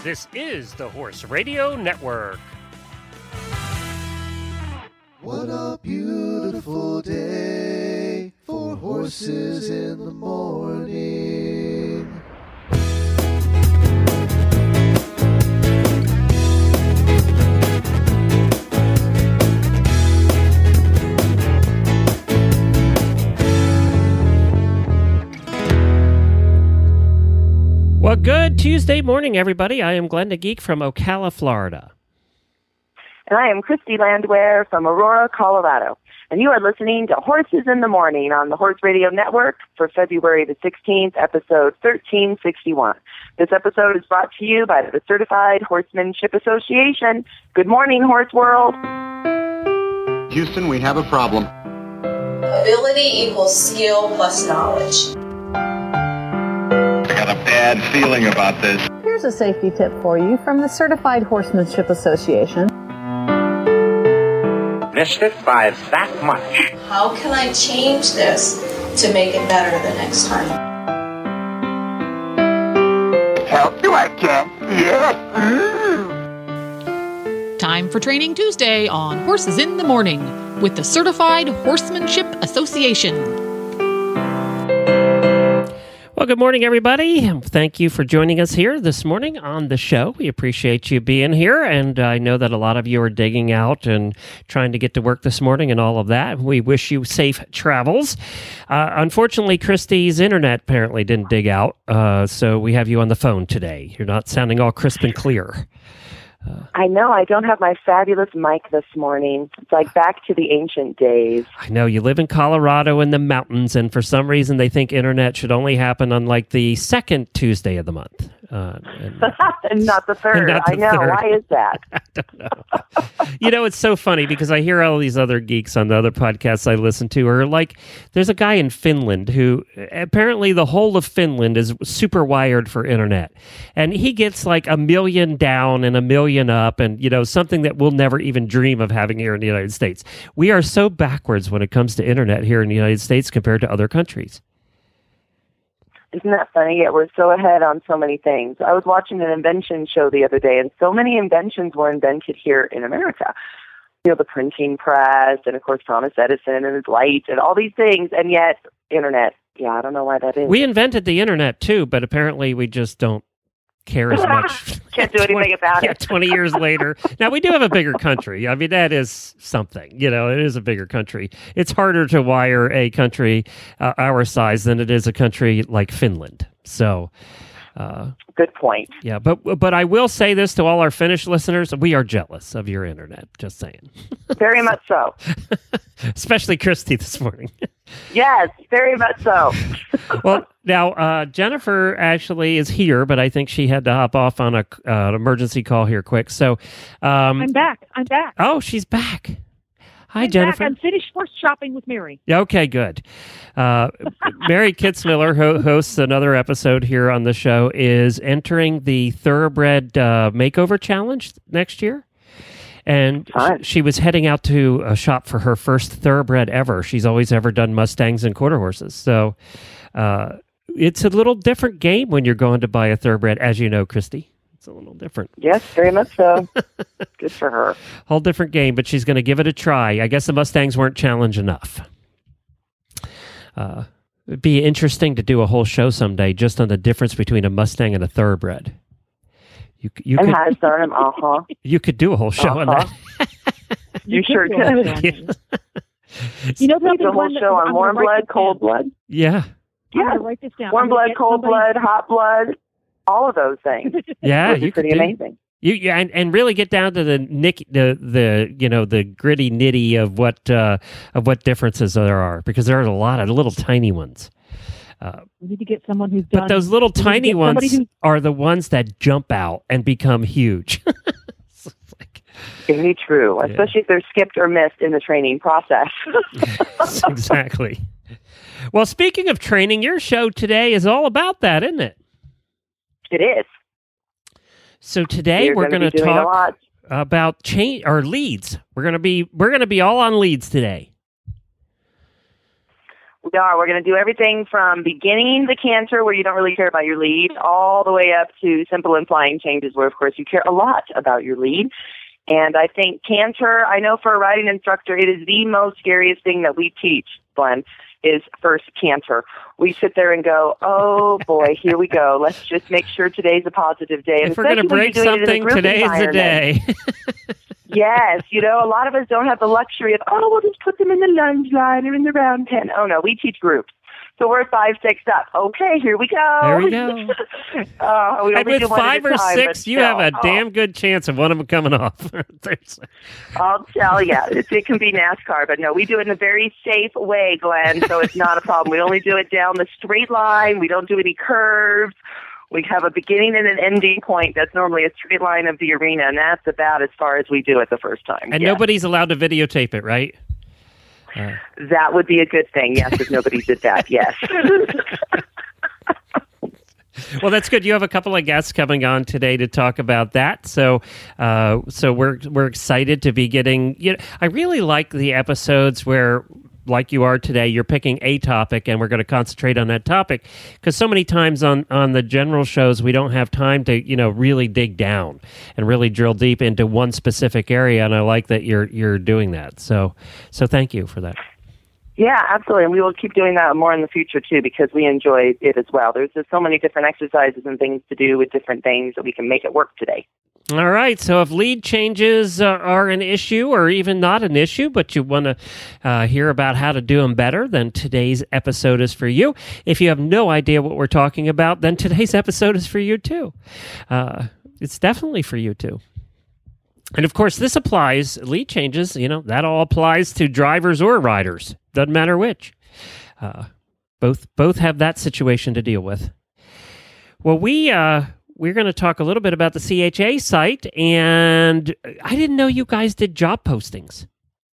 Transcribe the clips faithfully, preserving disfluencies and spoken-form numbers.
This is the Horse Radio Network. What a beautiful day for horses in the morning. Well, good Tuesday morning, everybody. I am Glenn the Geek from Ocala, Florida. And I am Christy Landwehr from Aurora, Colorado. And you are listening to Horses in the Morning on the Horse Radio Network for February the sixteenth, episode thirteen sixty-one. This episode is brought to you by the Certified Horsemanship Association. Good morning, Horse World. Houston, we have a problem. Ability equals skill plus knowledge. I got a bad feeling about this. Here's a safety tip for you from the Certified Horsemanship Association. Missed it by that much. How can I change this to make it better the next time? Help you, I can. Yes. Mm. Time for Training Tuesday on Horses in the Morning with the Certified Horsemanship Association. Well, good morning, everybody. Thank you for joining us here this morning on the show. We appreciate you being here, and I know that a lot of you are digging out and trying to get to work this morning and all of that. We wish you safe travels. Uh, unfortunately, Christy's internet apparently didn't dig out, uh, so we have you on the phone today. You're not sounding all crisp and clear. Uh, I know. I don't have my fabulous mic this morning. It's like back to the ancient days. I know. You live in Colorado in the mountains, and for some reason they think internet should only happen on like the second Tuesday of the month. Uh, and, and not the third. Not the I know. Third. Why is that? I don't know. You know, it's so funny because I hear all these other geeks on the other podcasts I listen to are like, there's a guy in Finland who apparently the whole of Finland is super wired for internet. And he gets like a million down and a million up and, you know, something that we'll never even dream of having here in the United States. We are so backwards when it comes to internet here in the United States compared to other countries. Isn't that funny? Yet we're so ahead on so many things. I was watching an invention show the other day, and so many inventions were invented here in America. You know, the printing press, and of course Thomas Edison and his light, and all these things, and yet internet. Yeah, I don't know why that is. We invented the internet too, but apparently we just don't care as much. Can't do anything twenty, about yeah, it. twenty years later. Now, we do have a bigger country. I mean, that is something. You know, it is a bigger country. It's harder to wire a country uh, our size than it is a country like Finland. So, uh, good point. Yeah, but but I will say this to all our Finnish listeners: we are jealous of your internet. Just saying. Very much so. Especially Christy this morning. Yes, very much so. Well, now uh, Jennifer actually is here, but I think she had to hop off on a uh, an emergency call here quick. So um, I'm back. I'm back. Oh, she's back. Hi, I'm Jennifer. Back. I'm finished horse shopping with Mary. Okay, good. Uh, Mary Kitzmiller, who hosts another episode here on the show, is entering the Thoroughbred uh, Makeover Challenge next year. And Fun. she was heading out to a shop for her first thoroughbred ever. She's always ever done Mustangs and quarter horses. So uh, it's a little different game when you're going to buy a thoroughbred, as you know, Christy. It's a little different. Yes, very much so. Good for her. Whole different game, but she's going to give it a try. I guess the Mustangs weren't challenge enough. Uh, it'd be interesting to do a whole show someday just on the difference between a Mustang and a thoroughbred. You, you and could, has done uh-huh. You could do a whole show uh-huh. on that. you, you sure could. Yeah. You know, the whole show on warm blood, cold blood. Yeah. Yeah. I'm gonna write this down. Warm blood, cold somebody... blood, hot blood, all of those things. Yeah, you pretty could do, amazing. You yeah, and, and really get down to the nick the the you know the gritty nitty of what uh, of what differences there are, because there are a lot of little tiny ones. Uh, we need to get someone who's but done. those little tiny ones who... are the ones that jump out and become huge. like, Very true, yeah. Especially if they're skipped or missed in the training process. Yes, exactly. Well, speaking of training, your show today is all about that, isn't it? It is. So today we're, we're going to talk a about change or leads. We're going to be we're going to be all on leads today. We're We are. We're going to do everything from beginning the canter, where you don't really care about your lead, all the way up to simple and flying changes, where, of course, you care a lot about your lead. And I think canter, I know for a riding instructor, it is the most scariest thing that we teach, Glenn, is first canter. We sit there and go, oh, boy, here we go. Let's just make sure today's a positive day. If we're going to break something, today's the day. Yes, you know, a lot of us don't have the luxury of, oh, we'll just put them in the lunge line or in the round pen. Oh, no, we teach groups. So we're five, six up. Okay, here we go. There we go. uh, we and with five or time, six, you still, have a oh. damn good chance of one of them coming off. I'll tell you, it, it can be NASCAR, but no, we do it in a very safe way, Glenn, so it's not a problem. We only do it down the straight line. We don't do any curves. We have a beginning and an ending point. That's normally a straight line of the arena, and that's about as far as we do it the first time. And yes. Nobody's allowed to videotape it, right? Uh. That would be a good thing, yes, if nobody did that, yes. Well, that's good. You have a couple of guests coming on today to talk about that. So, uh, so we're we're excited to be getting. You know, I really like the episodes where, like you are today, you're picking a topic and we're going to concentrate on that topic, because so many times on, on the general shows, we don't have time to, you know, really dig down and really drill deep into one specific area. And I like that you're, you're doing that. So, so thank you for that. Yeah, absolutely. And we will keep doing that more in the future too, because we enjoy it as well. There's just so many different exercises and things to do with different things that we can make it work today. All right. So if lead changes uh, are an issue or even not an issue, but you want to uh, hear about how to do them better, then today's episode is for you. If you have no idea what we're talking about, then today's episode is for you too. Uh, it's definitely for you too. And of course, this applies, lead changes, you know, that all applies to drivers or riders. Doesn't matter which. Uh, both both have that situation to deal with. Well, we... Uh, We're going to talk a little bit about the C H A site, and I didn't know you guys did job postings.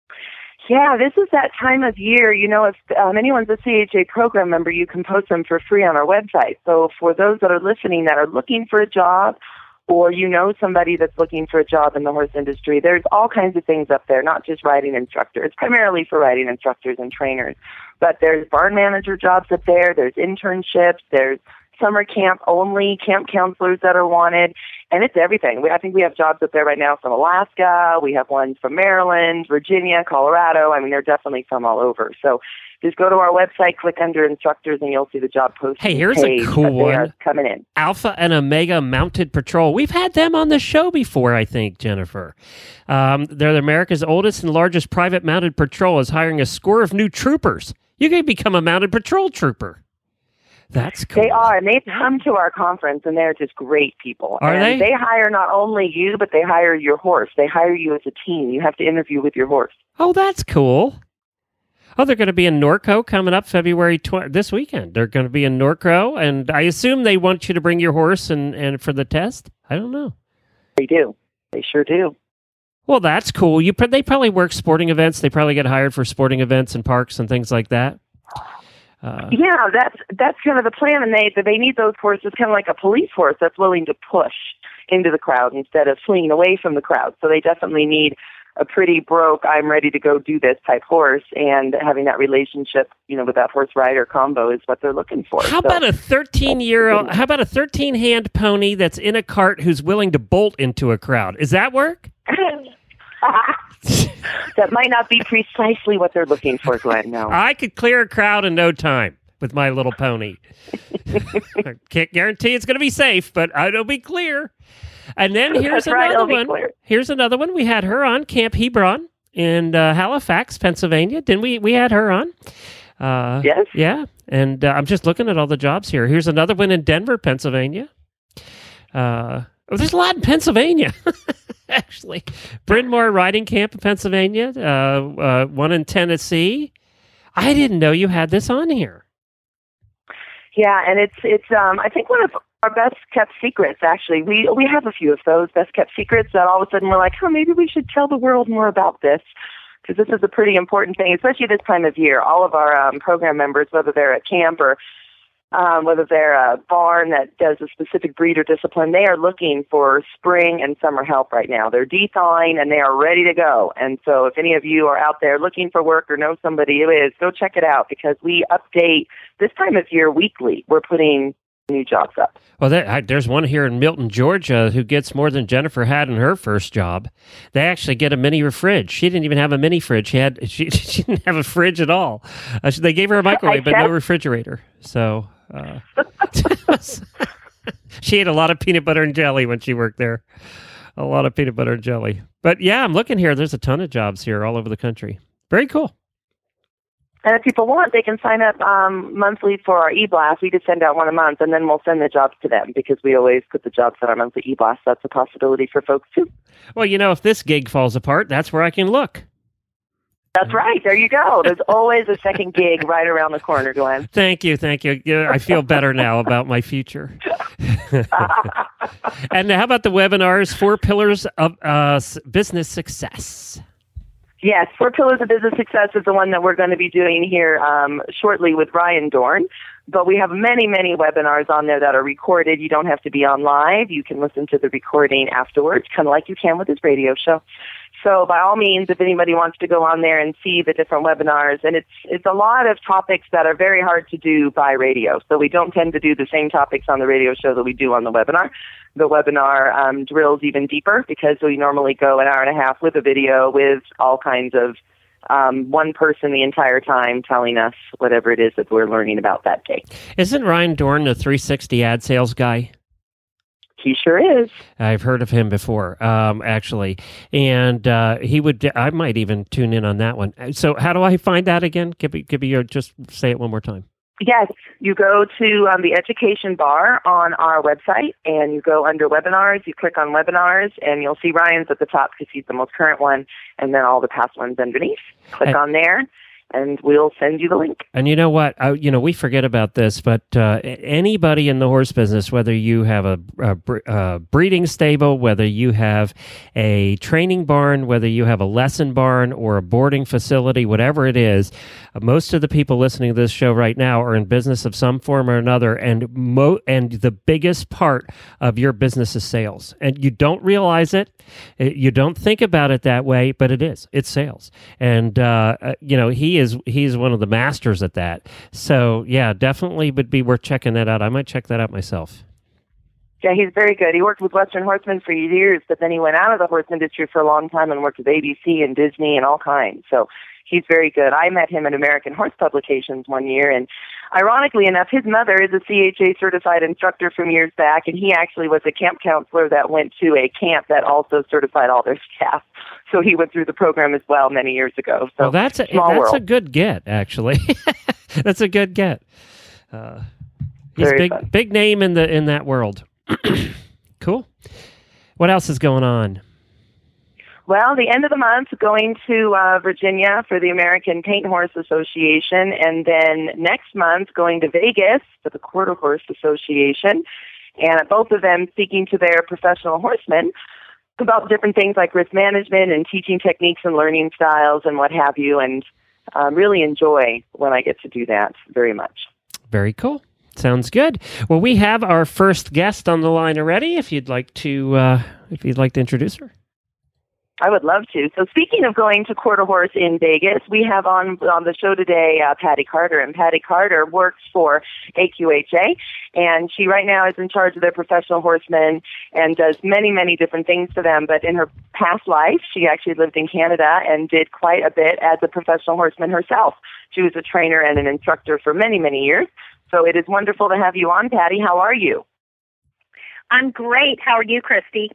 Yeah, this is that time of year. You know, if um, anyone's a C H A program member, you can post them for free on our website. So for those that are listening that are looking for a job, or you know somebody that's looking for a job in the horse industry, there's all kinds of things up there, not just riding instructors. It's primarily for riding instructors and trainers. But there's barn manager jobs up there. There's internships. There's summer camp only, camp counselors that are wanted, and it's everything. We, I think we have jobs up there right now from Alaska. We have ones from Maryland, Virginia, Colorado. I mean, they're definitely from all over. So just go to our website, click under instructors, and you'll see the job posting. Hey, here's page a cool one. Coming in. Alpha and Omega Mounted Patrol. We've had them on the show before, I think, Jennifer. Um, they're America's oldest and largest private mounted patrol, is hiring a score of new troopers. You can become a mounted patrol trooper. That's cool. They are, and they've come to our conference, and they're just great people. Are and they? They hire not only you, but they hire your horse. They hire you as a team. You have to interview with your horse. Oh, that's cool. Oh, they're going to be in Norco coming up February twentieth, this weekend. They're going to be in Norco, and I assume they want you to bring your horse and, and for the test? I don't know. They do. They sure do. Well, that's cool. You They probably work sporting events. They probably get hired for sporting events and parks and things like that. Uh, yeah, that's that's kind of the plan, and they they need those horses kind of like a police horse that's willing to push into the crowd instead of fleeing away from the crowd. So they definitely need a pretty broke, I'm ready to go do this type horse, and having that relationship, you know, with that horse rider combo is what they're looking for. How so, about a thirteen year old? How about a thirteen hand pony that's in a cart who's willing to bolt into a crowd? Does that work? That might not be precisely what they're looking for, Glenn. No, I could clear a crowd in no time with my little pony. I can't guarantee it's going to be safe, but it'll be clear. And then here's That's right, another it'll be one. clear. Here's another one. We had her on Camp Hebron in uh, Halifax, Pennsylvania. Didn't we? We had her on. Uh, yes. Yeah. And uh, I'm just looking at all the jobs here. Here's another one in Denver, Pennsylvania. Uh, oh, there's a lot in Pennsylvania. Actually, Bryn Mawr Riding Camp in Pennsylvania, uh, uh, one in Tennessee. I didn't know you had this on here. Yeah, and it's it's um I think one of our best kept secrets. Actually, we we have a few of those best kept secrets that all of a sudden we're like, oh, maybe we should tell the world more about this, because this is a pretty important thing, especially this time of year. All of our um, program members, whether they're at camp or um, whether they're a barn that does a specific breed or discipline, they are looking for spring and summer help right now. They're de-thawing and they are ready to go. And so if any of you are out there looking for work or know somebody who is, go check it out because we update this time of year weekly. We're putting new jobs up. Well, there, I, there's one here in Milton, Georgia, who gets more than Jennifer had in her first job. They actually get a mini fridge. She didn't even have a mini fridge. She had she, she didn't have a fridge at all. Uh, she, they gave her a microwave, but no refrigerator. So uh, she ate a lot of peanut butter and jelly when she worked there. A lot of peanut butter and jelly. But yeah, I'm looking here. There's a ton of jobs here all over the country. Very cool. And if people want, they can sign up um, monthly for our e-blast. We just send out one a month, and then we'll send the jobs to them because we always put the jobs on our monthly e-blast. That's a possibility for folks, too. Well, you know, if this gig falls apart, that's where I can look. That's right. There you go. There's always a second gig right around the corner, Glenn. Thank you. Thank you. Yeah, I feel better now about my future. And how about the webinars, Four Pillars of uh, Business Success? Yes, Four Pillars of Business Success is the one that we're going to be doing here um, shortly with Ryan Dorn. But we have many, many webinars on there that are recorded. You don't have to be on live. You can listen to the recording afterwards, kind of like you can with this radio show. So by all means, if anybody wants to go on there and see the different webinars, and it's it's a lot of topics that are very hard to do by radio. So we don't tend to do the same topics on the radio show that we do on the webinar. The webinar um, drills even deeper because we normally go an hour and a half with a video with all kinds of um, one person the entire time telling us whatever it is that we're learning about that day. Isn't Ryan Dorn the three sixty ad sales guy? He sure is. I've heard of him before, um, actually. And uh, he would, I might even tune in on that one. So how do I find that again? Give me, give me your, just say it one more time. Yes, you go to um, the education bar on our website, and you go under webinars. You click on webinars, and you'll see Ryan's at the top because he's the most current one, and then all the past ones underneath. Click and, on there, and we'll send you the link. And you know what? I, you know, we forget about this, but uh, anybody in the horse business, whether you have a, a, a breeding stable, whether you have a training barn, whether you have a lesson barn or a boarding facility, whatever it is, uh, most of the people listening to this show right now are in business of some form or another, and mo- and the biggest part of your business is sales. And you don't realize it. You don't think about it that way, but it is. It's sales. And, uh, you know, he is he's one of the masters at that. So yeah, definitely would be worth checking that out. I might check that out myself. Yeah, he's very good. He worked with Western Horsemen for years, but then he went out of the horse industry for a long time and worked with A B C and Disney and all kinds. So he's very good. I met him at American Horse Publications one year, and ironically enough, his mother is a C H A certified instructor from years back, and he actually was a camp counselor that went to a camp that also certified all their staff. So he went through the program as well many years ago. So well, that's a, small that's world. a good get, actually. That's a good get. Uh, he's Very big fun. big name in the in that world. Cool. What else is going on? Well, the end of the month, going to uh, Virginia for the American Paint Horse Association, and then next month going to Vegas for the Quarter Horse Association, and at both of them speaking to their professional horsemen about different things like risk management and teaching techniques and learning styles and what have you, and um, really enjoy when I get to do that very much. Very cool. Sounds good. Well, we have our first guest on the line already. If you'd like to, uh, if you'd like to introduce her. I would love to. So speaking of going to Quarter Horse in Vegas, we have on on the show today uh, Patty Carter. And Patty Carter works for A Q H A, and she right now is in charge of their professional horsemen and does many, many different things for them. But in her past life, she actually lived in Canada and did quite a bit as a professional horseman herself. She was a trainer and an instructor for many, many years. So it is wonderful to have you on, Patty. How are you? I'm great. How are you, Christy?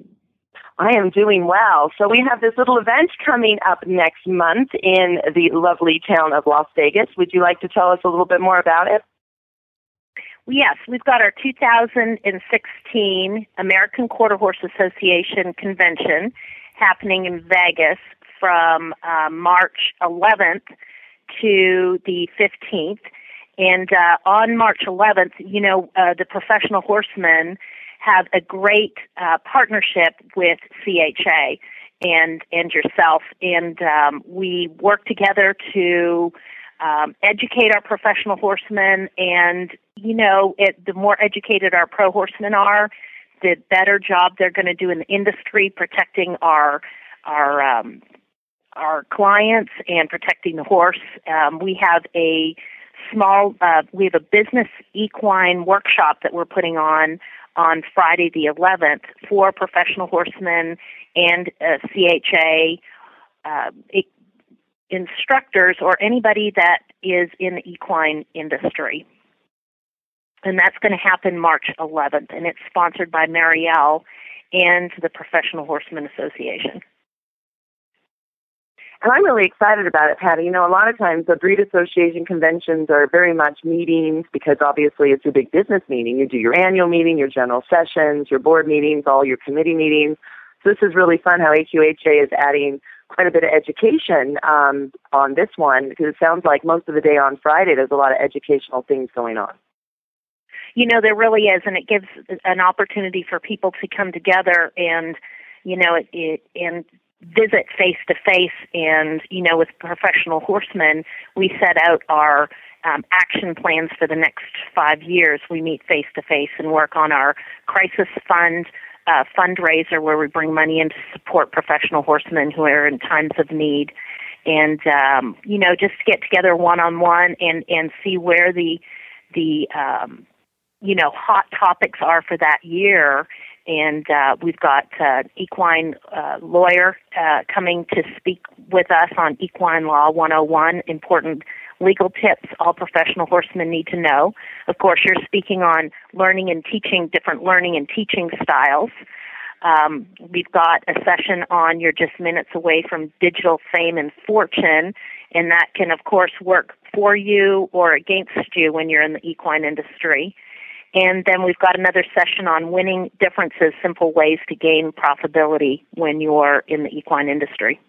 I am doing well. So we have this little event coming up next month in the lovely town of Las Vegas. Would you like to tell us a little bit more about it? Yes, we've got our two thousand sixteen American Quarter Horse Association convention happening in Vegas from uh, March eleventh to the fifteenth. And uh, on March eleventh, you know, uh, the professional horsemen have a great uh, partnership with C H A and and yourself, and um, we work together to um, educate our professional horsemen, and, you know, it, the more educated our pro horsemen are, the better job they're going to do in the industry protecting our our um, our clients and protecting the horse. Um, we have a small, uh, we have a business equine workshop that we're putting on on Friday the eleventh for professional horsemen and uh, C H A uh, e- instructors or anybody that is in the equine industry. And that's going to happen March eleventh, and it's sponsored by Marielle and the Professional Horsemen Association. And I'm really excited about it, Patty. You know, a lot of times the breed association conventions are very much meetings because obviously it's a big business meeting. You do your annual meeting, your general sessions, your board meetings, all your committee meetings. So this is really fun how A Q H A is adding quite a bit of education um, on this one, because it sounds like most of the day on Friday there's a lot of educational things going on. You know, there really is, and it gives an opportunity for people to come together and, you know, it, it and visit face-to-face. And, you know, with professional horsemen, we set out our um, action plans for the next five years. We meet face-to-face and work on our crisis fund uh, fundraiser where we bring money in to support professional horsemen who are in times of need. And, um, you know, just get together one-on-one and, and see where the, the um, you know, hot topics are for that year. And uh, we've got uh, equine uh, lawyer uh, coming to speak with us on Equine Law one oh one, important legal tips all professional horsemen need to know. Of course, you're speaking on learning and teaching, different learning and teaching styles. Um, we've got a session on You're Just Minutes Away from Digital Fame and Fortune, and that can, of course, work for you or against you when you're in the equine industry. And then we've got another session on winning differences, simple ways to gain profitability when you're in the equine industry.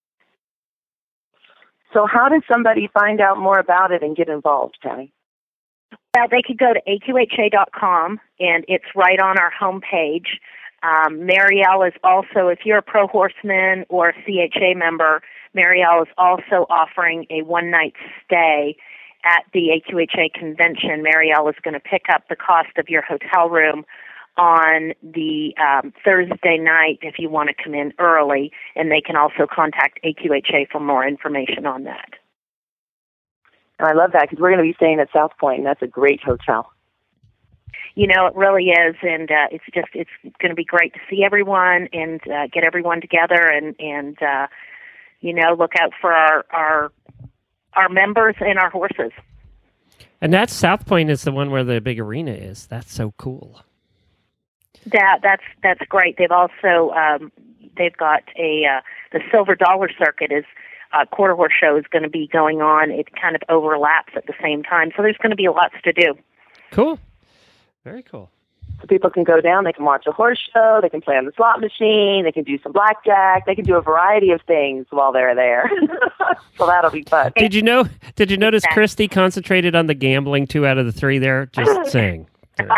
So how does somebody find out more about it and get involved, Patty? Well, they could go to A Q H A dot com, and it's right on our homepage. Um, Marielle is also, if you're a pro horseman or a C H A member, Marielle is also offering a one-night stay at the A Q H A convention. Marielle is going to pick up the cost of your hotel room on the um, Thursday night if you want to come in early, and they can also contact A Q H A for more information on that. I love that because we're going to be staying at South Point, and that's a great hotel. You know, it really is, and uh, it's just it's going to be great to see everyone and uh, get everyone together, and and uh, you know, look out for our our our members and our horses. And that South Point is the one where the big arena is. That's so cool. That that's that's great. They've also um, they've got a uh, the Silver Dollar Circuit is uh, quarter horse show is going to be going on. It kind of overlaps at the same time, so there's going to be lots to do. Cool, very cool. So people can go down. They can watch a horse show. They can play on the slot machine. They can do some blackjack. They can do a variety of things while they're there. So that'll be fun. Did you know? Did you notice Christy concentrated on the gambling two out of the three there? Just saying.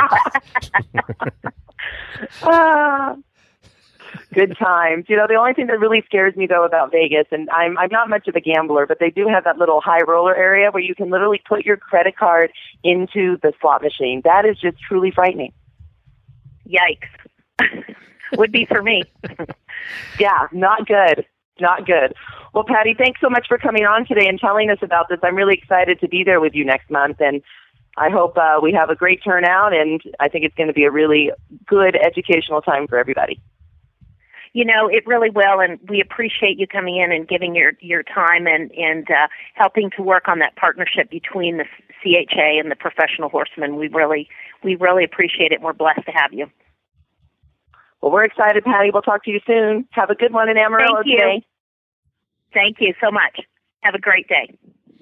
uh, good times. You know, the only thing that really scares me though about Vegas, and I'm I'm not much of a gambler, but they do have that little high roller area where you can literally put your credit card into the slot machine. That is just truly frightening. Yikes. Would be for me. Yeah, not good. Not good. Well, Patty, thanks so much for coming on today and telling us about this. I'm really excited to be there with you next month, and I hope uh, we have a great turnout, and I think it's going to be a really good educational time for everybody. You know, it really will, and we appreciate you coming in and giving your, your time and, and uh, helping to work on that partnership between the C H A and the professional horsemen. We really, we really appreciate it, and we're blessed to have you. Well, we're excited, Patty. We'll talk to you soon. Have a good one in Amarillo Thank you. today. Thank you so much. Have a great day.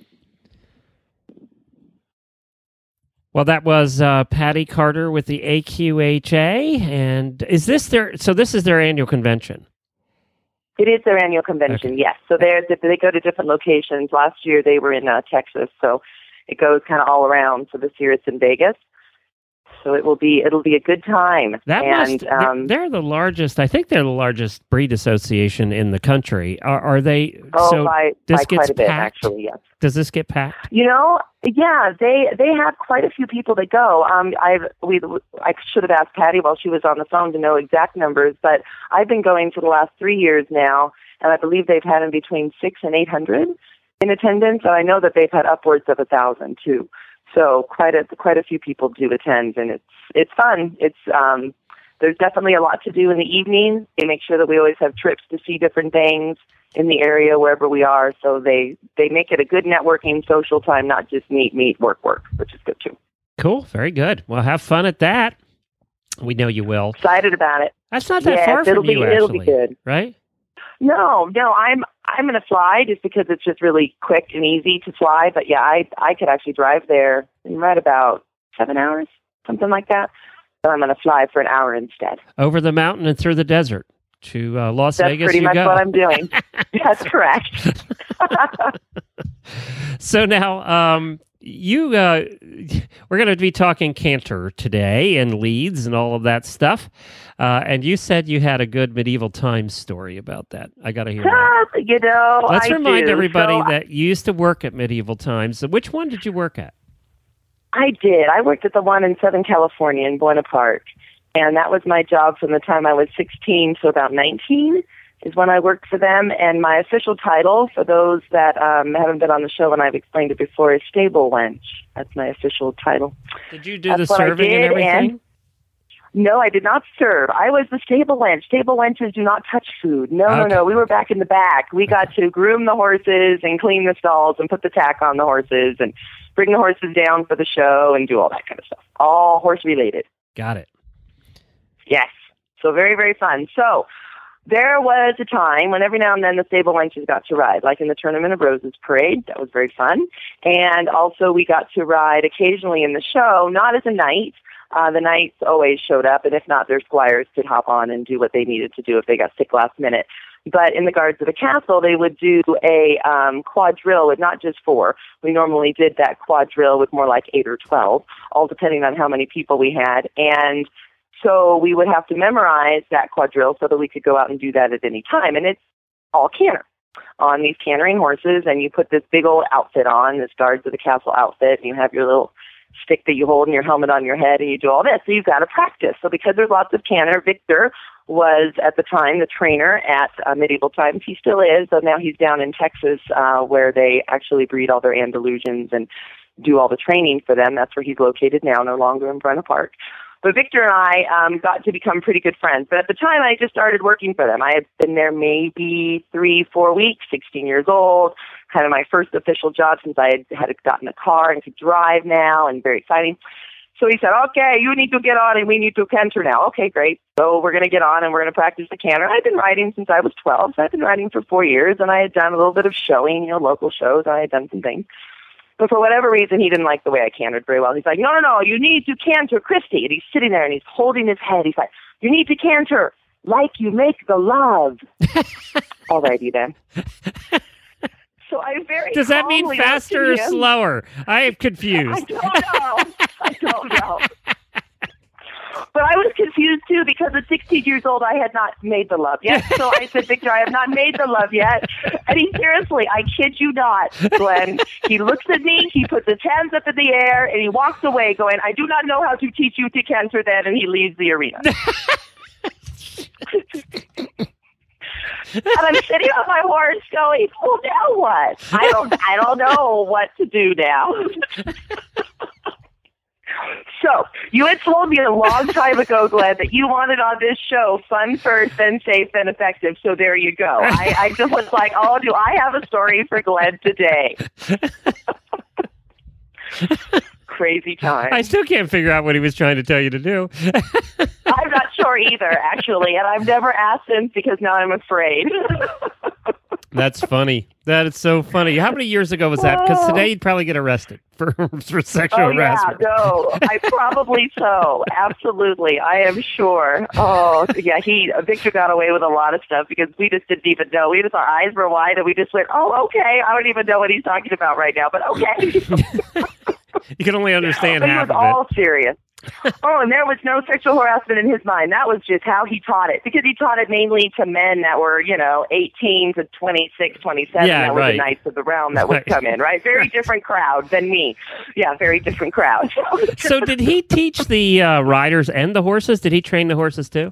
Well, that was uh, Patty Carter with the A Q H A, and is this their? So this is their annual convention. It is their annual convention, okay. Yes. So they they go to different locations. Last year they were in uh, Texas, so it goes kind of all around. So this year it's in Vegas. So it will be it'll be a good time. That and, must. um, they're, they're the largest. I think they're the largest breed association in the country. Are, are they? oh, so by, this by gets quite a bit, packed? actually. Yes. Does this get packed? You know, yeah, they they have quite a few people that go. Um, I've we I should have asked Patty while she was on the phone to know exact numbers, but I've been going for the last three years now, and I believe they've had in between six and eight hundred in attendance, and I know that they've had upwards of a thousand too. So quite a quite a few people do attend, and it's it's fun. It's um, there's definitely a lot to do in the evening. They make sure that we always have trips to see different things in the area wherever we are, so they they make it a good networking social time, not just meet meet work work, which is good too. Cool, very good. Well, have fun at that. We know you will. Excited about it. That's not that yes, far from it'll be, you, it'll actually. be good. Right? No, no, I'm I'm going to fly just because it's just really quick and easy to fly. But yeah, I I could actually drive there in right about seven hours, something like that. So I'm going to fly for an hour instead. Over the mountain and through the desert to uh, Las That's Vegas. pretty you much go. what I'm doing. That's correct. So now, um, you uh, we're going to be talking canter today and leads and all of that stuff. Uh, and you said you had a good medieval times story about that. I got to hear that. You know, Let's I remind do. everybody So, that you used to work at Medieval Times. Which one did you work at? I did. I worked at the one in Southern California in Buena Park, and that was my job from the time I was sixteen to about nineteen is when I worked for them. And my official title, for those that um, haven't been on the show and I've explained it before, is stable wench. That's my official title. Did you do That's the what I serving did, and everything? and- No, I did not serve. I was the stable wench. Stable wenches do not touch food. No, no, Okay. no. We were back in the back. We got to groom the horses and clean the stalls and put the tack on the horses and bring the horses down for the show and do all that kind of stuff. All horse related. Got it. Yes. So very, very fun. So there was a time when every now and then the stable wenches got to ride, like in the Tournament of Roses parade. That was very fun. And also we got to ride occasionally in the show, not as a knight. Uh, the knights always showed up, and if not, their squires could hop on and do what they needed to do if they got sick last minute. But in the guards of the castle, they would do a um, quadrille with not just four. We normally did that quadrille with more like eight or twelve, all depending on how many people we had. And so we would have to memorize that quadrille so that we could go out and do that at any time. And it's all canter on these cantering horses, and you put this big old outfit on, this guards of the castle outfit, and you have your little stick that you hold and your helmet on your head, and you do all this. So you've got to practice. So because there's lots of canter, Victor was at the time the trainer at uh, Medieval Times. He still is, so now he's down in Texas uh, where they actually breed all their Andalusians and do all the training for them. That's where he's located now, no longer in Buena Park. But Victor and I um, got to become pretty good friends. But at the time, I just started working for them. I had been there maybe three, four weeks, sixteen years old, kind of my first official job since I had, had gotten a car and could drive now, and very exciting. So he said, okay, you need to get on and we need to canter now. Okay, great. So we're going to get on and we're going to practice the canter. I've been riding since I was twelve, so I've been riding for four years, and I had done a little bit of showing, you know, local shows. I had done some things. But for whatever reason, he didn't like the way I cantered very well. He's like, no, no, no, you need to canter, Christy. And he's sitting there and he's holding his head. He's like, you need to canter like you make the love. All righty then. So I very Does that mean calmly faster or looked at him. slower? I am confused. I don't know. I don't know. But I was confused, too, because at sixteen years old, I had not made the love yet. So I said, Victor, I have not made the love yet. And he seriously, I kid you not, Glenn, he looks at me, he puts his hands up in the air, and he walks away going, I do not know how to teach you to canter then, and he leaves the arena. And I'm sitting on my horse going, well, now what? I don't, I don't know what to do now. So, you had told me a long time ago, Glenn, that you wanted on this show fun first, then safe, then effective. So there you go. I, I just was like, oh, do I have a story for Glenn today? Crazy time. I still can't figure out what he was trying to tell you to do. I'm not sure either, actually, and I've never asked him because now I'm afraid. That's funny. That is so funny. How many years ago was that? Because today you'd probably get arrested for, for sexual oh, harassment. Yeah, no, I probably so. Absolutely, I am sure. Oh, yeah, he Victor got away with a lot of stuff because we just didn't even know. We just our eyes were wide and we just went, "Oh, okay." I don't even know what he's talking about right now, but okay. You can only understand but half he was of all it. serious. Oh, and there was no sexual harassment in his mind. That was just how he taught it, because he taught it mainly to men that were, you know, eighteen to twenty-six, twenty-seven. Yeah, that were right. the knights of the realm that Right. would come in, right? Very different crowd than me. Yeah, very different crowd. So did he teach the uh, riders and the horses? Did he train the horses too?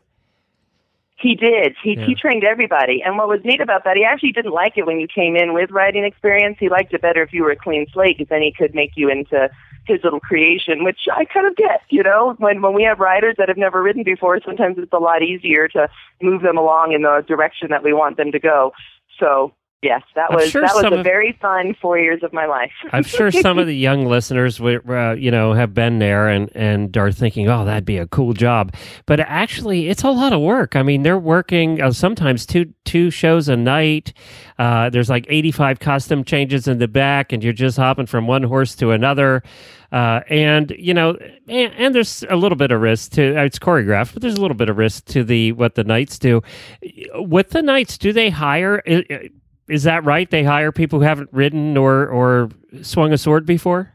He did. He, Yeah. he trained everybody. And what was neat about that, he actually didn't like it when you came in with riding experience. He liked it better if you were a clean slate, because then he could make you into his little creation, which I kind of get, you know. When when we have riders that have never ridden before, sometimes it's a lot easier to move them along in the direction that we want them to go. So, yes, that I'm was sure that was some a of- very fun four years of my life. I'm sure some of the young listeners, uh, you know, have been there and, and are thinking, oh, that'd be a cool job. But actually, it's a lot of work. I mean, they're working uh, sometimes two two shows a night. Uh, there's like eighty-five costume changes in the back, and you're just hopping from one horse to another. Uh, and, you know, and, and there's a little bit of risk to, it's choreographed, but there's a little bit of risk to the what the knights do. With the knights, do they hire... Uh, Is that right? They hire people who haven't ridden or, or swung a sword before?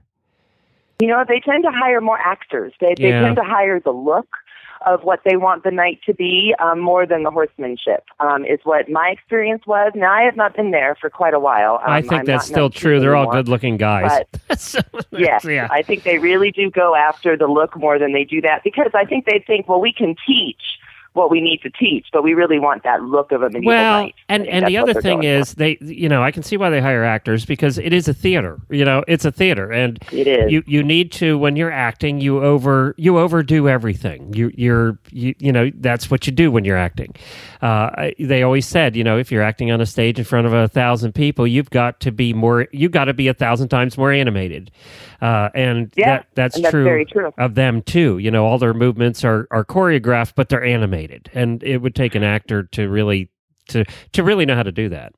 You know, they tend to hire more actors. They, they Yeah. tend to hire the look of what they want the knight to be um, more than the horsemanship, um, is what my experience was. Now, I have not been there for quite a while. Um, I think I'm that's not still known true. They're all anymore. good-looking guys. But yes, yeah. I think they really do go after the look more than they do that, because I think they think, well, we can teach what we need to teach, but we really want that look of a medieval Well, knight. and, I think and that's the what other they're thing going is, they, you know, I can see why they hire actors, because it is a theater. You know, it's a theater, and It is. You you need to, when you're acting, you over you overdo everything. You you're you, you know that's what you do when you're acting. Uh, I- they always said, you know, if you're acting on a stage in front of a thousand people, you've got to be more. You've got to be a thousand times more animated, uh, and Yeah, that that's, and that's true, very true. of them too. You know, all their movements are are choreographed, but they're animated, and it would take an actor to really to to really know how to do that.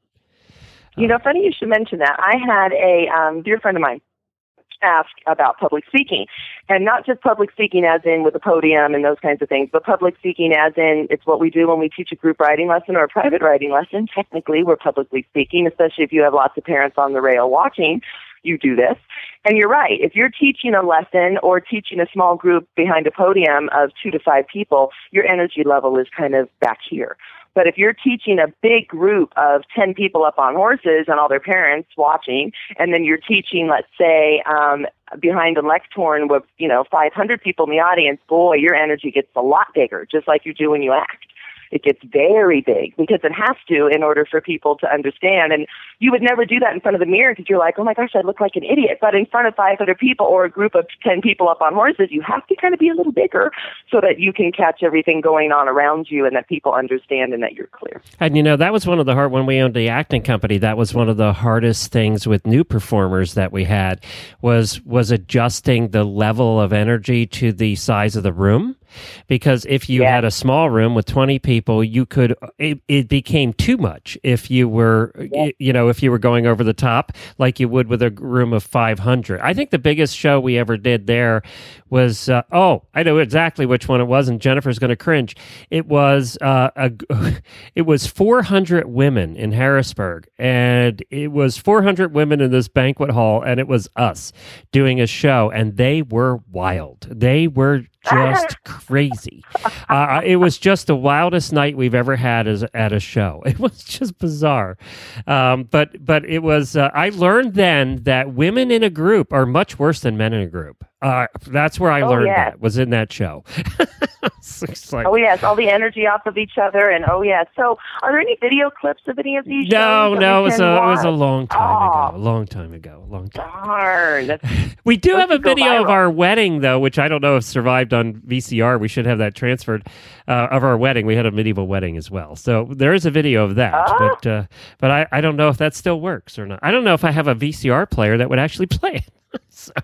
You know, funny you should mention that. I had a um, dear friend of mine ask about public speaking, and not just public speaking as in with a podium and those kinds of things, but public speaking as in it's what we do when we teach a group writing lesson or a private writing lesson. Technically, we're publicly speaking, especially if you have lots of parents on the rail watching. You do this. And you're right. If you're teaching a lesson or teaching a small group behind a podium of two to five people, your energy level is kind of back here. But if you're teaching a big group of ten people up on horses and all their parents watching, and then you're teaching, let's say, um, behind a lectern with, you know, five hundred people in the audience, boy, your energy gets a lot bigger, just like you do when you act. It gets very big because it has to in order for people to understand. And you would never do that in front of the mirror because you're like, oh my gosh, I look like an idiot. But in front of five hundred people or a group of ten people up on horses, you have to kind of be a little bigger so that you can catch everything going on around you and that people understand and that you're clear. And, you know, that was one of the hard, when we owned the acting company, that was one of the hardest things with new performers that we had was, was adjusting the level of energy to the size of the room. Because if you Yeah. had a small room with twenty people, you could, it, it became too much if you were, Yeah. you know, if you were going over the top like you would with a room of five hundred. I think the biggest show we ever did there was, uh, oh, I know exactly which one it was, and Jennifer's going to cringe. It was, uh, a, it was four hundred women in Harrisburg, and it was four hundred women in this banquet hall, and it was us doing a show, and they were wild. They were just crazy. Uh, it was just the wildest night we've ever had as, at a show. It was just bizarre. Um, but but it was, uh, I learned then that women in a group are much worse than men in a group. Uh, that's where I Oh, learned yeah. that, was in that show. It's- it's like- Oh, yes, all the energy off of each other. And, oh, yes. So are there any video clips of any of these no, shows that no, we it was, can a, it was a watch? long time Oh. ago. A long time ago. A long time Darn. That's, We do Those have a could go video of viral. our wedding, though, which I don't know if survived on V C R. We should have that transferred. Uh, of our wedding, we had a medieval wedding as well, so there is a video of that. Ah. But uh, but I, I don't know if that still works or not. I don't know if I have a V C R player that would actually play it. so,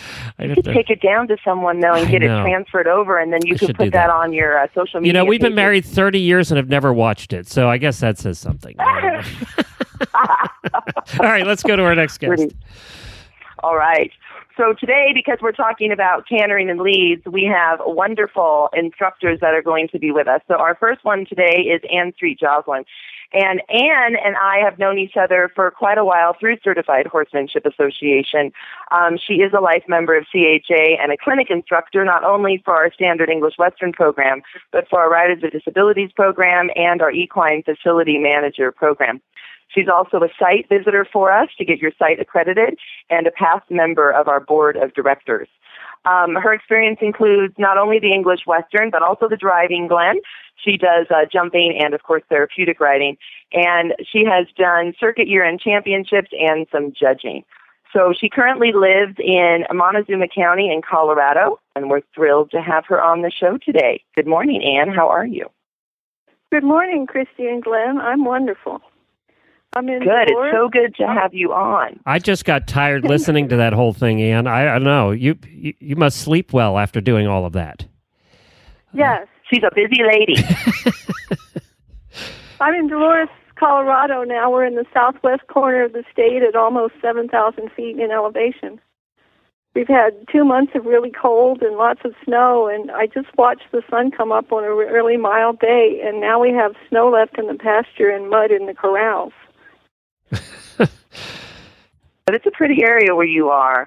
I you don't could know. take it down to someone, though, and I get know. it transferred over, and then you I could should do put that that. on your uh, social media You know, we've been pages. married thirty years and have never watched it, so I guess that says something. All right, let's go to our next guest. Pretty. All right. So today, because we're talking about cantering and leads, we have wonderful instructors that are going to be with us. So our first one today is Ann Street Joslin. And Anne and I have known each other for quite a while through Certified Horsemanship Association. Um, she is a life member of C H A and a clinic instructor, not only for our standard English Western program, but for our Riders with Disabilities program and our Equine Facility Manager program. She's also a site visitor for us to get your site accredited and a past member of our board of directors. Um, her experience includes not only the English Western, but also the driving, Glenn. She does uh, jumping and, of course, therapeutic riding. And she has done circuit year-end championships and some judging. So she currently lives in Montezuma County in Colorado, and we're thrilled to have her on the show today. Good morning, Anne. How are you? Good morning, Christy and Glenn. I'm wonderful. I'm in Good. Florida. It's so good to have you on. I just got tired listening to that whole thing, Ann. I, I don't know. You, you you must sleep well after doing all of that. Yes. She's a busy lady. I'm in Dolores, Colorado now. We're in the southwest corner of the state at almost seven thousand feet in elevation. We've had two months of really cold and lots of snow, and I just watched the sun come up on a really mild day, and now we have snow left in the pasture and mud in the corrals. But it's a pretty area where you are.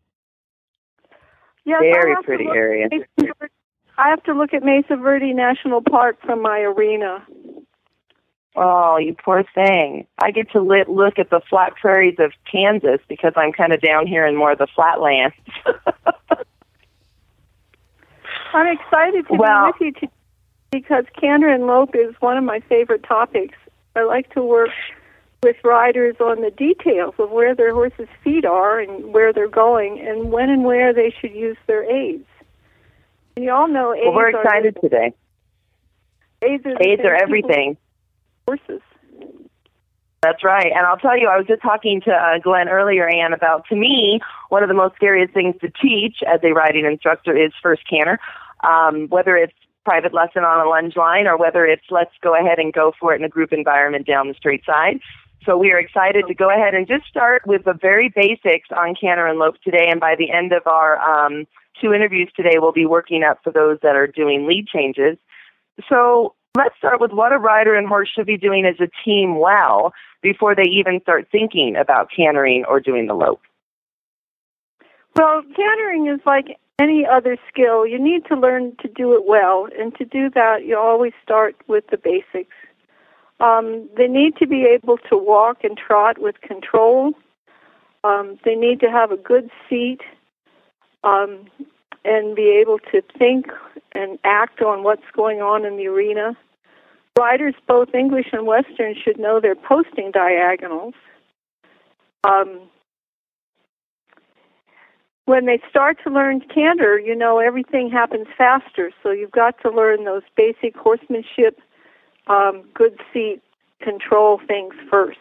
Yes, Very I have pretty to look area. at Mesa Verde- I have to look at Mesa Verde National Park from my arena. Oh, you poor thing. I get to li- look at the flat prairies of Kansas because I'm kind of down here in more of the flatlands. I'm excited to well, be with you today because canter and lope is one of my favorite topics. I like to work with riders on the details of where their horses' feet are and where they're going and when and where they should use their aids. And you all know aids well, we're excited are today. Aids are, aids are everything. Horses. That's right. And I'll tell you, I was just talking to uh, Glenn earlier, Ann, about, to me, one of the most scariest things to teach as a riding instructor is first canter, um, whether it's private lesson on a lunge line or whether it's let's go ahead and go for it in a group environment down the straight side. So we are excited to go ahead and just start with the very basics on canter and lope today. And by the end of our um, two interviews today, we'll be working up for those that are doing lead changes. So let's start with what a rider and horse should be doing as a team well before they even start thinking about cantering or doing the lope. Well, cantering is like any other skill. You need to learn to do it well. And to do that, you always start with the basics. Um, they need to be able to walk and trot with control. Um, they need to have a good seat um, and be able to think and act on what's going on in the arena. Riders, both English and Western, should know their posting diagonals. Um, when they start to learn canter, you know, everything happens faster. So you've got to learn those basic horsemanship, um, good seat, control things first.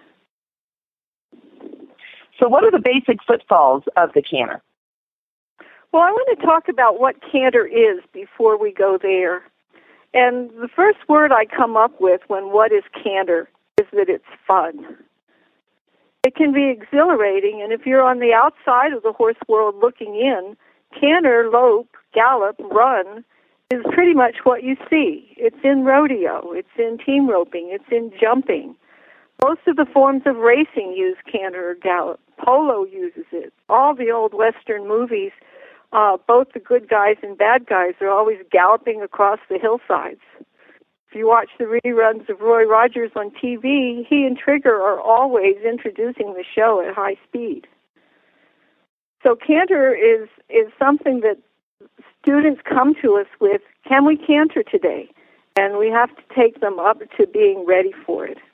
So what are the basic footfalls of the canter? Well, I want to talk about what canter is before we go there. And the first word I come up with when what is canter is that it's fun. It can be exhilarating, and if you're on the outside of the horse world looking in, canter, lope, gallop, run is pretty much what you see. It's in rodeo, it's in team roping, it's in jumping. Most of the forms of racing use canter or gallop. Polo uses it. All the old Western movies, uh, both the good guys and bad guys are always galloping across the hillsides. If you watch the reruns of Roy Rogers on T V, he and Trigger are always introducing the show at high speed. So canter is, is something that students come to us with, can we canter today? And we have to take them up to being ready for it.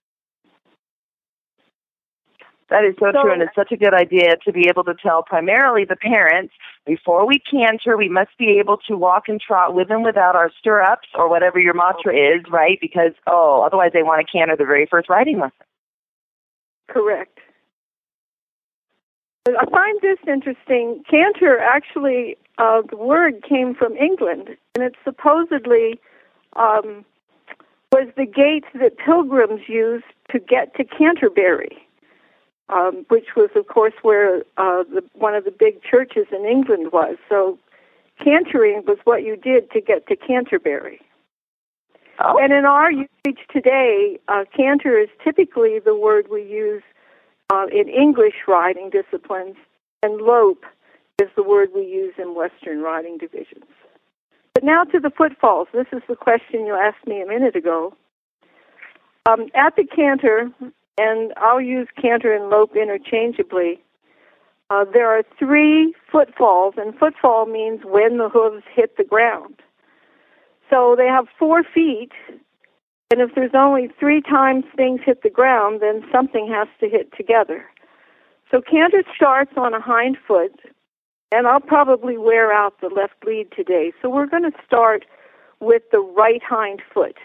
That is so, so true, and it's such a good idea to be able to tell primarily the parents, before we canter, we must be able to walk and trot with and without our stirrups or whatever your mantra is, right? Because, oh, otherwise they want to canter the very first riding lesson. Correct. But I find this interesting. Canter, actually, uh, the word came from England, and it supposedly um, was the gate that pilgrims used to get to Canterbury. Um, which was, of course, where uh, the, one of the big churches in England was. So cantering was what you did to get to Canterbury. Oh. And in our usage today, uh, canter is typically the word we use uh, in English riding disciplines, and lope is the word we use in Western riding divisions. But now to the footfalls. This is the question you asked me a minute ago. Um, at the canter, and I'll use canter and lope interchangeably, uh, there are three footfalls, and footfall means when the hooves hit the ground. So they have four feet, and if there's only three times things hit the ground, then something has to hit together. So canter starts on a hind foot, and I'll probably wear out the left lead today. So we're going to start with the right hind foot.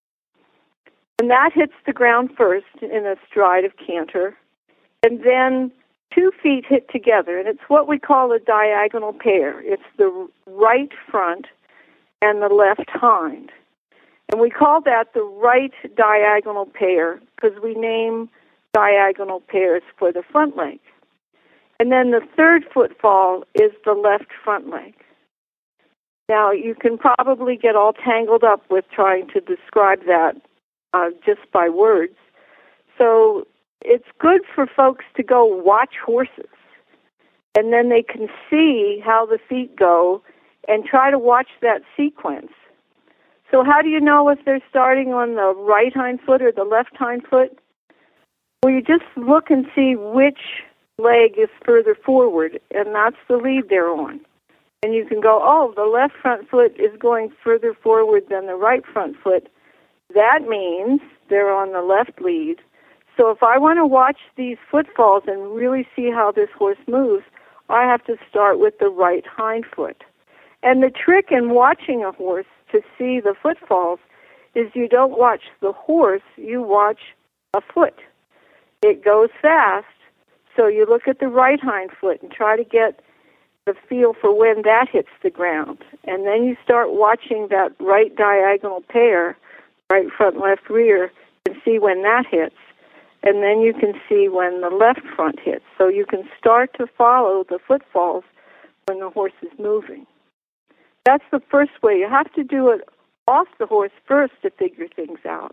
And that hits the ground first in a stride of canter, and then two feet hit together, and it's what we call a diagonal pair. It's the right front and the left hind. And we call that the right diagonal pair because we name diagonal pairs for the front leg. And then the third footfall is the left front leg. Now, you can probably get all tangled up with trying to describe that uh, just by words. So it's good for folks to go watch horses, and then they can see how the feet go and try to watch that sequence. So how do you know if they're starting on the right hind foot or the left hind foot? Well, you just look and see which leg is further forward, and that's the lead they're on. And you can go, oh, the left front foot is going further forward than the right front foot. That means they're on the left lead. So if I want to watch these footfalls and really see how this horse moves, I have to start with the right hind foot. And the trick in watching a horse to see the footfalls is you don't watch the horse, you watch a foot. It goes fast, so you look at the right hind foot and try to get the feel for when that hits the ground. And then you start watching that right diagonal pair, right front, left rear, and see when that hits. And then you can see when the left front hits. So you can start to follow the footfalls when the horse is moving. That's the first way. You have to do it off the horse first to figure things out.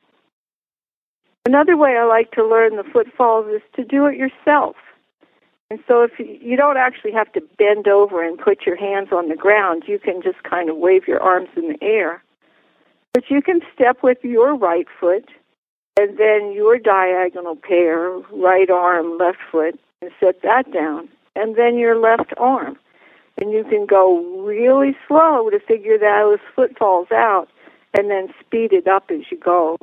Another way I like to learn the footfalls is to do it yourself. And so if you, you don't actually have to bend over and put your hands on the ground, you can just kind of wave your arms in the air. But you can step with your right foot and then your diagonal pair, right arm, left foot, and set that down. And then your left arm. And you can go really slow to figure those footfalls out and then speed it up as you go.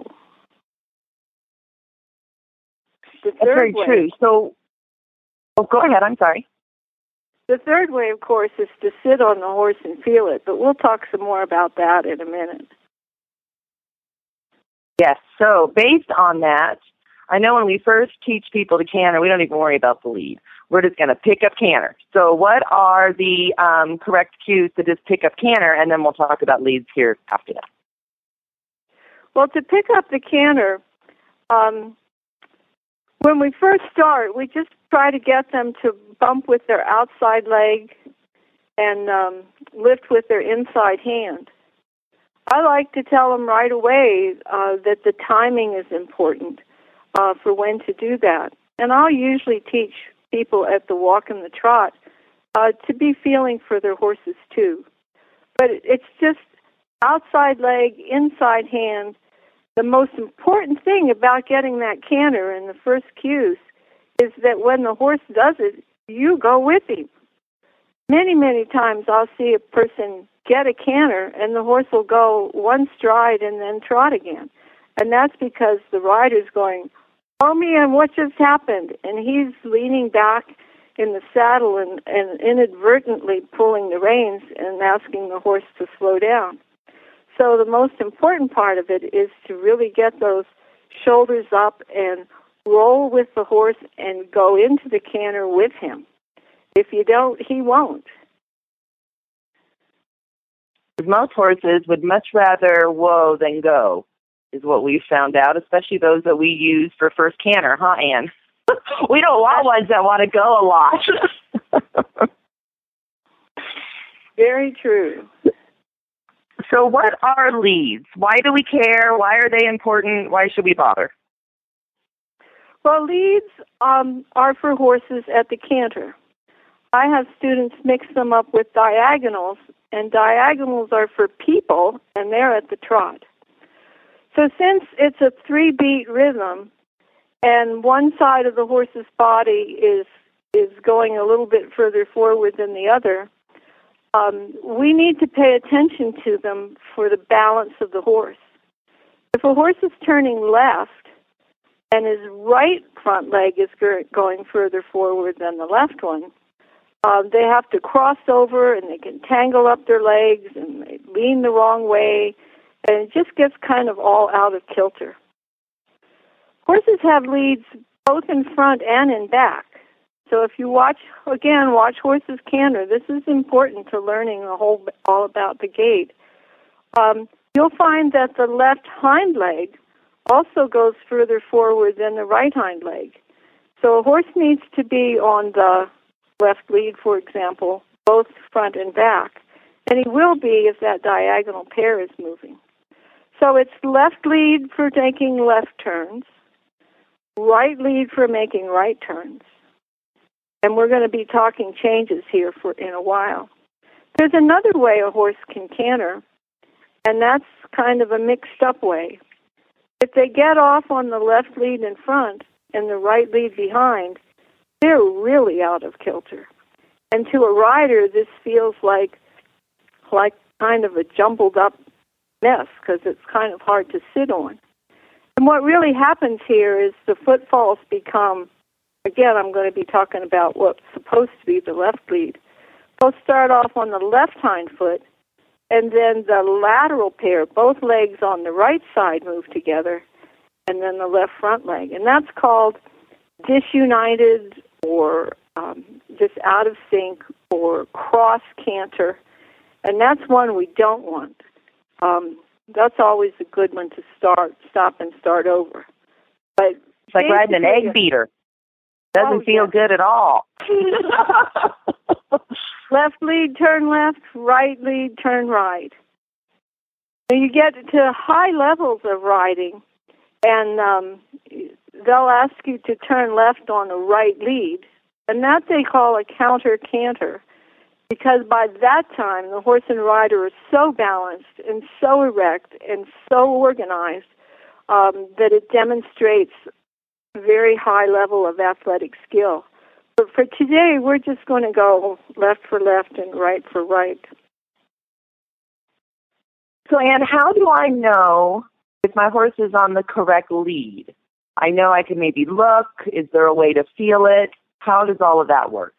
The That's very way, true. So, oh, go ahead. I'm sorry. The third way, of course, is to sit on the horse and feel it, but we'll talk some more about that in a minute. Yes. So, based on that, I know when we first teach people to canter, we don't even worry about the lead. We're just going to pick up canter. So what are the um, correct cues to just pick up canter, and then we'll talk about leads here after that. Well, to pick up the canter, um, when we first start, we just try to get them to bump with their outside leg and um, lift with their inside hand. I like to tell them right away uh, that the timing is important uh, for when to do that. And I'll usually teach people at the walk and the trot uh, to be feeling for their horses too. But it's just outside leg, inside hand. The most important thing about getting that canter in the first cues is that when the horse does it, you go with him. Many, many times I'll see a person get a canter and the horse will go one stride and then trot again. And that's because the rider's going, oh man, what just happened? And he's leaning back in the saddle and, and inadvertently pulling the reins and asking the horse to slow down. So the most important part of it is to really get those shoulders up and roll with the horse and go into the canter with him. If you don't, he won't. Most horses would much rather whoa than go, is what we've found out, especially those that we use for first canter, huh, Ann? We don't want ones that want to go a lot. Very true. So what are leads? Why do we care? Why are they important? Why should we bother? Well, leads um, are for horses at the canter. I have students mix them up with diagonals, and diagonals are for people, and they're at the trot. So since it's a three-beat rhythm, and one side of the horse's body is is going a little bit further forward than the other, um, we need to pay attention to them for the balance of the horse. If a horse is turning left and his right front leg is going further forward than the left one, uh, they have to cross over and they can tangle up their legs and they lean the wrong way, and it just gets kind of all out of kilter. Horses have leads both in front and in back. So if you watch, again, watch horses canter, this is important to learning the whole, all about the gait. Um, you'll find that the left hind leg also goes further forward than the right hind leg. So a horse needs to be on the left lead, for example, both front and back. And he will be if that diagonal pair is moving. So it's left lead for taking left turns, right lead for making right turns. And we're going to be talking changes here for in a while. There's another way a horse can canter, and that's kind of a mixed-up way. If they get off on the left lead in front and the right lead behind, they're really out of kilter. And to a rider, this feels like like kind of a jumbled-up mess because it's kind of hard to sit on. And what really happens here is the footfalls become, again, I'm going to be talking about what's supposed to be the left lead. They'll start off on the left hind foot, and then the lateral pair, both legs on the right side, move together, and then the left front leg. And that's called disunited or um, just out of sync or cross canter, and that's one we don't want. Um, that's always a good one to start, stop and start over. But it's like riding an egg beater. Doesn't oh, feel yeah. good at all. Left lead, turn left, right lead, turn right. So you get to high levels of riding, and um, they'll ask you to turn left on a right lead, and that they call a counter canter, because by that time the horse and rider are so balanced and so erect and so organized um, that it demonstrates very high level of athletic skill. But for today, we're just going to go left for left and right for right. So, Ann, how do I know if my horse is on the correct lead? I know I can maybe look. Is there a way to feel it? How does all of that work?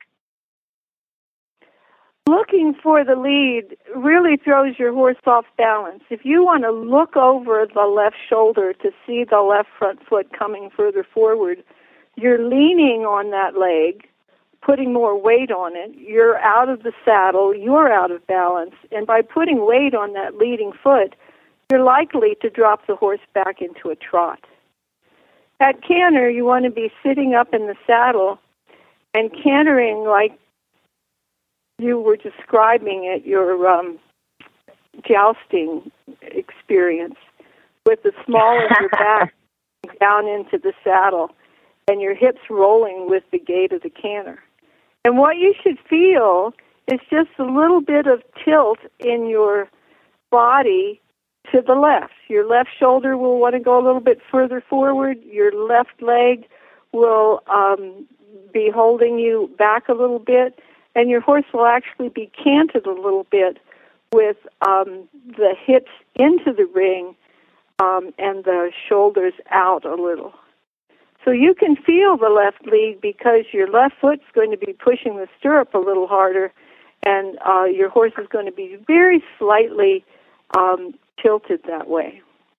Looking for the lead really throws your horse off balance. If you want to look over the left shoulder to see the left front foot coming further forward, you're leaning on that leg, putting more weight on it. You're out of the saddle. You're out of balance. And by putting weight on that leading foot, you're likely to drop the horse back into a trot. At canter, you want to be sitting up in the saddle and cantering like you were describing at your um, jousting experience, with the small of your back down into the saddle and your hips rolling with the gait of the canter. And what you should feel is just a little bit of tilt in your body to the left. Your left shoulder will want to go a little bit further forward. Your left leg will um, be holding you back a little bit. And your horse will actually be canted a little bit with um, the hips into the ring um, and the shoulders out a little. So you can feel the left lead because your left foot's going to be pushing the stirrup a little harder, and uh, your horse is going to be very slightly um, tilted that way.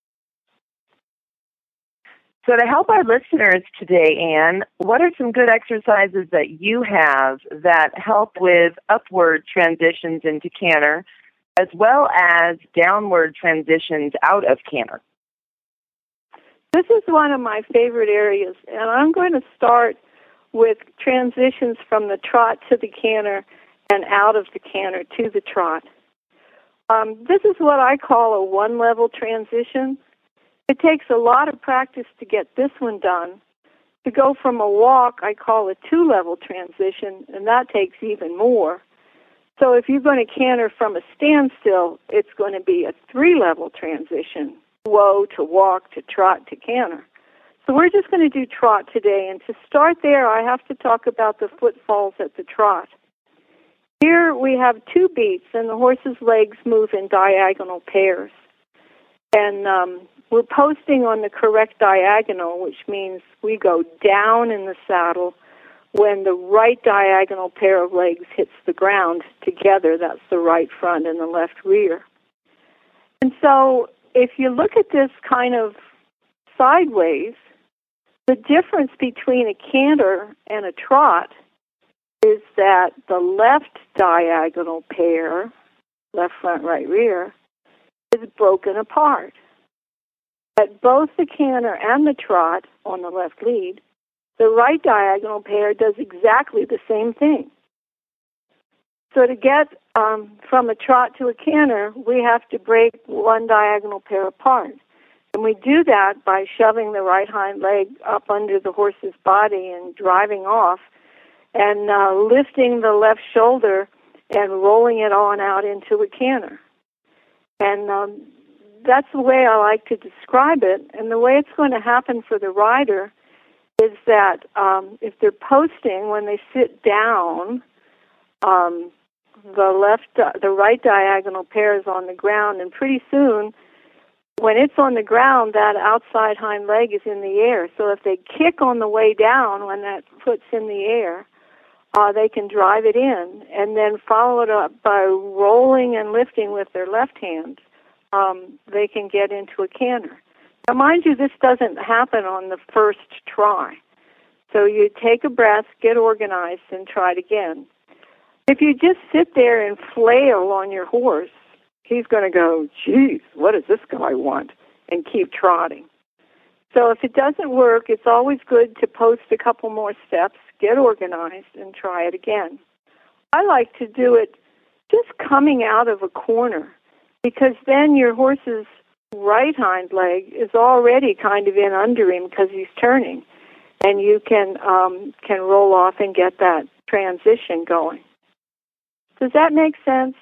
So to help our listeners today, Ann, what are some good exercises that you have that help with upward transitions into canter as well as downward transitions out of canter? This is one of my favorite areas, and I'm going to start with transitions from the trot to the canter and out of the canter to the trot. Um, this is what I call a one-level transition. It takes a lot of practice to get this one done. To go from a walk, I call a two-level transition, and that takes even more. So if you're going to canter from a standstill, it's going to be a three-level transition, whoa to walk to trot to canter. So we're just going to do trot today, and to start there, I have to talk about the footfalls at the trot. Here we have two beats, and the horse's legs move in diagonal pairs. And um, we're posting on the correct diagonal, which means we go down in the saddle when the right diagonal pair of legs hits the ground together. That's the right front and the left rear. And so if you look at this kind of sideways, the difference between a canter and a trot is that the left diagonal pair, left front, right rear, is broken apart. At both the canter and the trot on the left lead, the right diagonal pair does exactly the same thing. So to get um, from a trot to a canter, we have to break one diagonal pair apart. And we do that by shoving the right hind leg up under the horse's body and driving off, and uh, lifting the left shoulder and rolling it on out into a canter. And um, that's the way I like to describe it. And the way it's going to happen for the rider is that um, if they're posting, when they sit down, um, the left, uh, the right diagonal pair is on the ground, and pretty soon, when it's on the ground, that outside hind leg is in the air. So if they kick on the way down when that foot's in the air, Uh, they can drive it in, and then follow it up by rolling and lifting with their left hand. Um, they can get into a canter. Now, mind you, this doesn't happen on the first try. So you take a breath, get organized, and try it again. If you just sit there and flail on your horse, he's going to go, geez, what does this guy want? And keep trotting. So if it doesn't work, it's always good to post a couple more steps, get organized, and try it again. I like to do it just coming out of a corner, because then your horse's right hind leg is already kind of in under him because he's turning, and you can um, can roll off and get that transition going. Does that make sense?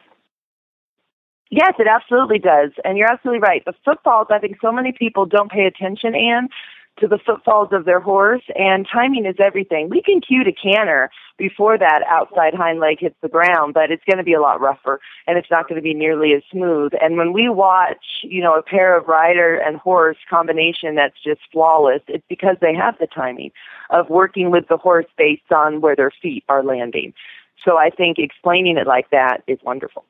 Yes, it absolutely does. And you're absolutely right. The footfalls, I think so many people don't pay attention, Anne, to the footfalls of their horse, and timing is everything. We can cue to canter before that outside hind leg hits the ground, but it's going to be a lot rougher, and it's not going to be nearly as smooth. And when we watch, you know, a pair of rider and horse combination that's just flawless, it's because they have the timing of working with the horse based on where their feet are landing. So I think explaining it like that is wonderful.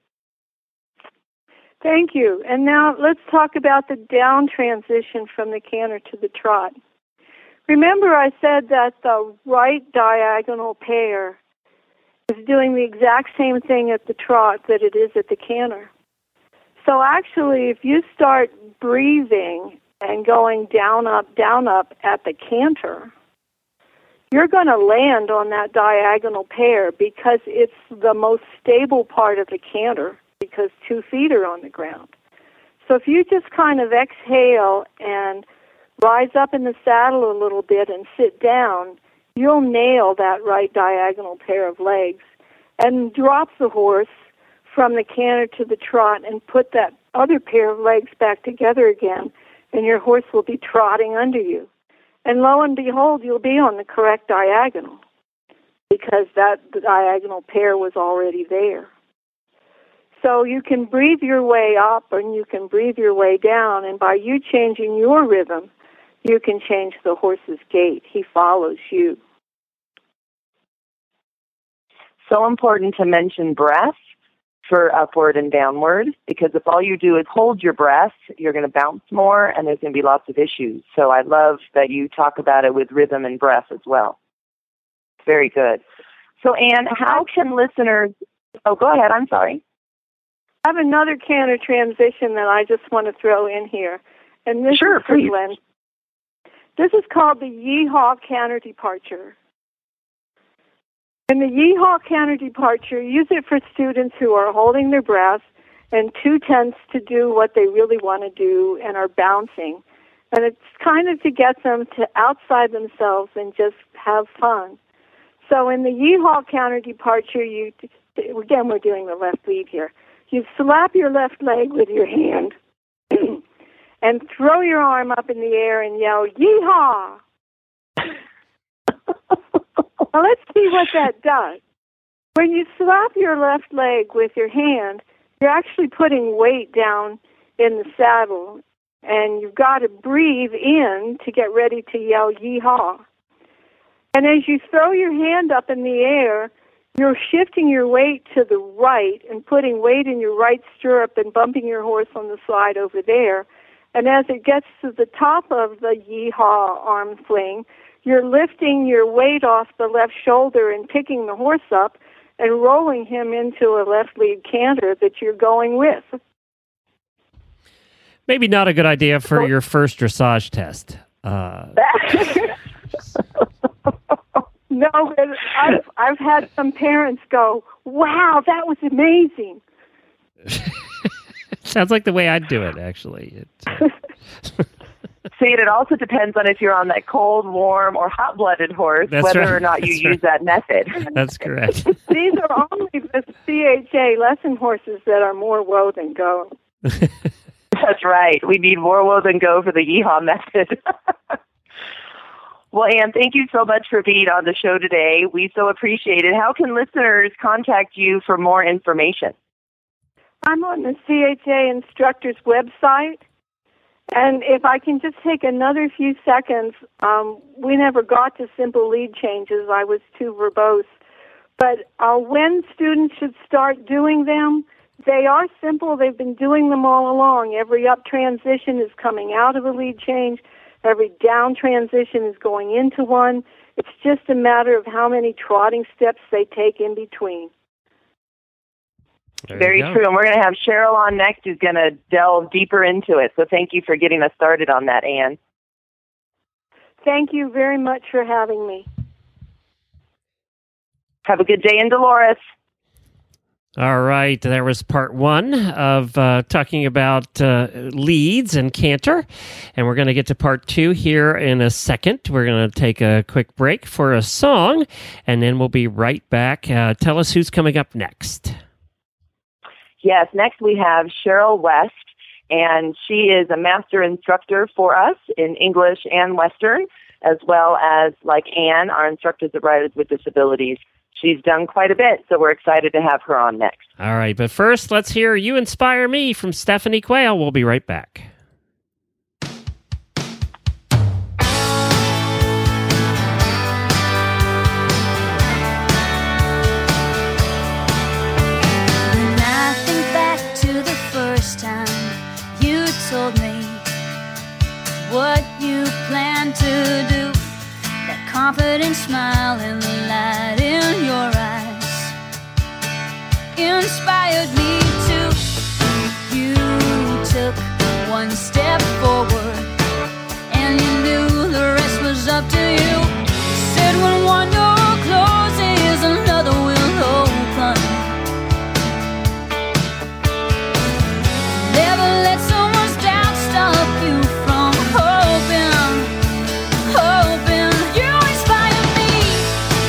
Thank you. And now let's talk about the down transition from the canter to the trot. Remember I said that the right diagonal pair is doing the exact same thing at the trot that it is at the canter. So actually, if you start breathing and going down, up, down, up at the canter, you're going to land on that diagonal pair because it's the most stable part of the canter, because two feet are on the ground. So if you just kind of exhale and rise up in the saddle a little bit and sit down, you'll nail that right diagonal pair of legs and drop the horse from the canter to the trot and put that other pair of legs back together again, and your horse will be trotting under you. And lo and behold, you'll be on the correct diagonal because that diagonal pair was already there. So you can breathe your way up and you can breathe your way down, and by you changing your rhythm, you can change the horse's gait. He follows you. So important to mention breath for upward and downward, because if all you do is hold your breath, you're going to bounce more and there's going to be lots of issues. So I love that you talk about it with rhythm and breath as well. Very good. So Anne, how can listeners... Oh, go ahead. I'm sorry. I have another canter transition that I just want to throw in here. And this sure, is for please. Glenn. This is called the Yeehaw Canter Departure. And the Yeehaw Canter Departure, use it for students who are holding their breath and two tenths to do what they really want to do and are bouncing. And it's kind of to get them to outside themselves and just have fun. So in the yeehaw counter departure, you again, we're doing the left lead here. You slap your left leg with your hand and throw your arm up in the air and yell, yeehaw! Now let's see what that does. When you slap your left leg with your hand, you're actually putting weight down in the saddle, and you've got to breathe in to get ready to yell yeehaw. And as you throw your hand up in the air, you're shifting your weight to the right and putting weight in your right stirrup and bumping your horse on the side over there. And as it gets to the top of the yeehaw arm fling, you're lifting your weight off the left shoulder and picking the horse up and rolling him into a left lead canter that you're going with. Maybe not a good idea for your first dressage test. Uh... No, I've, I've had some parents go, wow, that was amazing. Sounds like the way I'd do it, actually. It, uh... See, it also depends on if you're on that cold, warm, or hot-blooded horse, That's whether right. or not you That's use right. that method. That's correct. These are only the C H A lesson horses that are more woe than go. That's right. We need more woe than go for the yeehaw method. Well, Ann, thank you so much for being on the show today. We so appreciate it. How can listeners contact you for more information? I'm on the C H A instructor's website. And if I can just take another few seconds, um, we never got to simple lead changes. I was too verbose. But uh, when students should start doing them, they are simple. They've been doing them all along. Every up transition is coming out of a lead change. Every down transition is going into one. It's just a matter of how many trotting steps they take in between. There Very true. And we're going to have Cheryl on next who's going to delve deeper into it. So thank you for getting us started on that, Ann. Thank you very much for having me. Have a good day in Dolores. All right, there was part one of uh, talking about uh, leads and canter, and we're going to get to part two here in a second. We're going to take a quick break for a song, and then we'll be right back. Uh, tell us who's coming up next. Yes, next we have Cheryl West, and she is a master instructor for us in English and Western, as well as, like Ann, our instructors of Riders with Disabilities. She's done quite a bit, so we're excited to have her on next. All right, but first, let's hear You Inspire Me from Stephanie Quayle. We'll be right back. Told me what you plan to do. That confident smile and the light in your eyes inspired me to. You took one step forward and you knew the rest was up to you. You said when one door closes, another will open. Never let someone stop you from hoping, hoping. You inspire me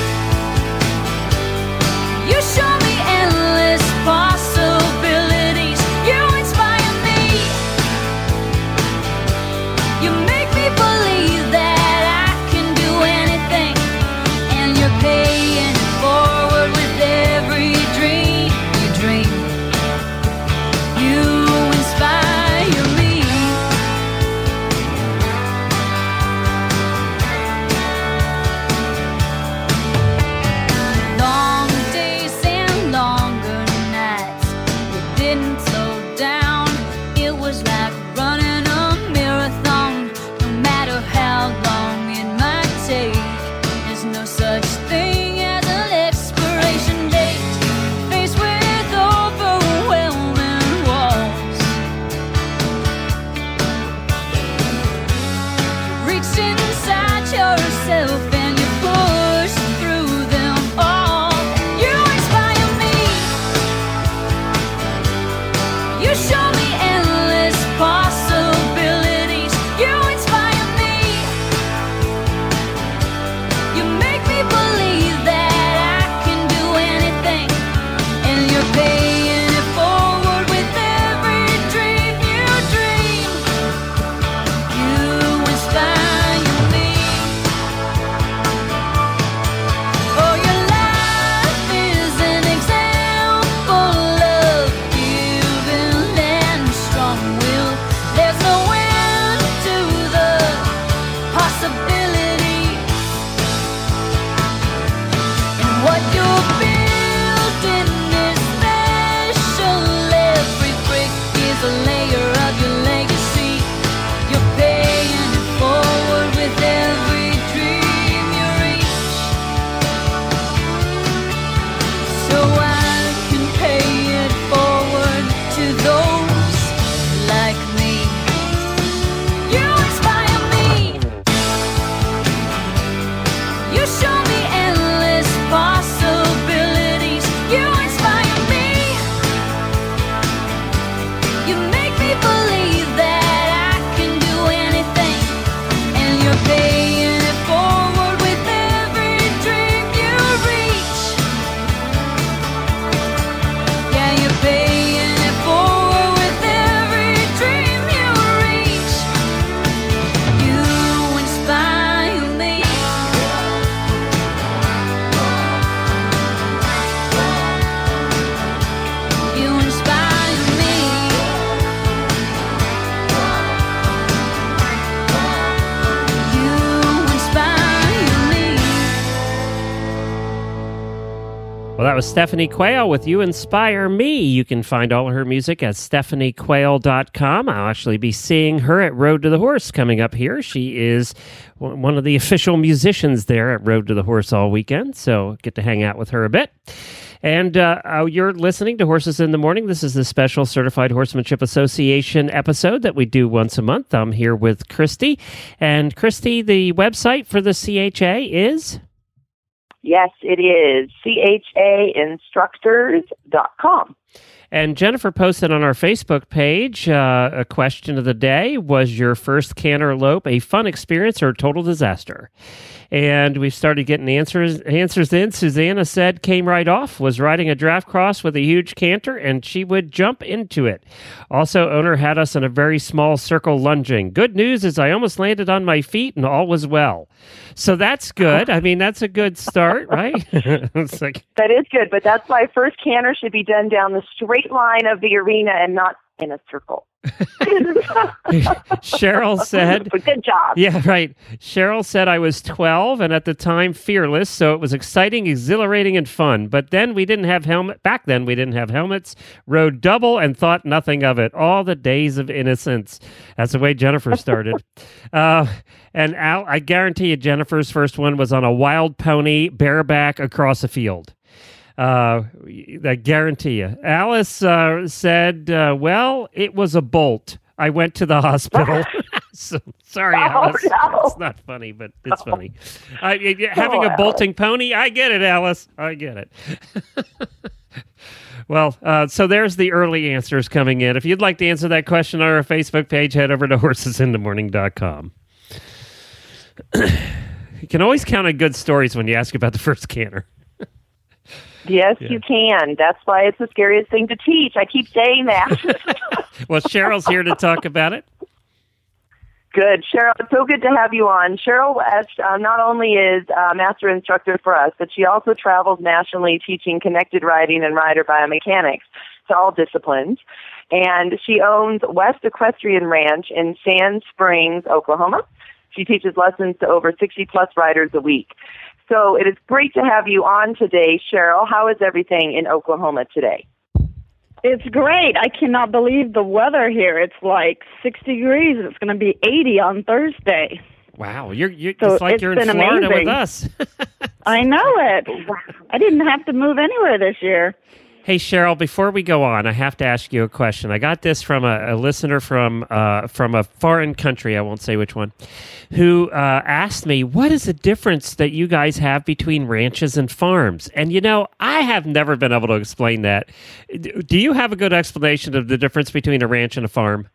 Well, that was Stephanie Quayle with You Inspire Me. You can find all of her music at stephanie quayle dot com. I'll actually be seeing her at Road to the Horse coming up here. She is one of the official musicians there at Road to the Horse all weekend, so get to hang out with her a bit. And uh, uh, you're listening to Horses in the Morning. This is the special Certified Horsemanship Association episode that we do once a month. I'm here with Christy. And Christy, the website for the C H A is? Yes, it is C H A instructors dot com. And Jennifer posted on our Facebook page uh, a question of the day. Was your first canterlope a fun experience or a total disaster? And we started getting answers answers in. Susanna said, came right off, was riding a draft cross with a huge canter, and she would jump into it. Also, owner had us in a very small circle lunging. Good news is I almost landed on my feet and all was well. So that's good. I mean, that's a good start, right? It's like, that is good, but that's why first canter should be done down the straight line of the arena and not in a circle. Cheryl said, good job. Yeah, right. Cheryl said I was twelve and at the time fearless, so it was exciting, exhilarating, and fun. But then we didn't have helmet. Back then we didn't have helmets. Rode double and thought nothing of it. All the days of innocence. That's the way Jennifer started. uh, and Al, I guarantee you, Jennifer's first one was on a wild pony, bareback across a field. Uh, I guarantee you. Alice uh, said, uh, well, it was a bolt. I went to the hospital. So, sorry, Alice. Oh, no. It's not funny, but it's funny. I, having oh, a bolting pony, I get it, Alice. I get it. Well, uh, so there's the early answers coming in. If you'd like to answer that question on our Facebook page, head over to horses in the morning dot com. You can always count on good stories when you ask about the first canter. Yes, Yeah. you can. That's why it's the scariest thing to teach. I keep saying that. Well, Cheryl's here to talk about it. Good. Cheryl, it's so good to have you on. Cheryl West uh, not only is a master instructor for us, but she also travels nationally teaching connected riding and rider biomechanics to all disciplines. And she owns West Equestrian Ranch in Sand Springs, Oklahoma. She teaches lessons to over sixty plus riders a week. So it is great to have you on today, Cheryl. How is everything in Oklahoma today? It's great. I cannot believe the weather here. It's like sixty degrees. It's going to be eighty on Thursday. Wow, you're, you're So it's like it's you're in been Florida amazing. with us. I know it. I didn't have to move anywhere this year. Hey, Cheryl, before we go on, I have to ask you a question. I got this from a, a listener from uh, from a foreign country, I won't say which one, who uh, asked me, what is the difference that you guys have between ranches and farms? And, you know, I have never been able to explain that. Do you have a good explanation of the difference between a ranch and a farm?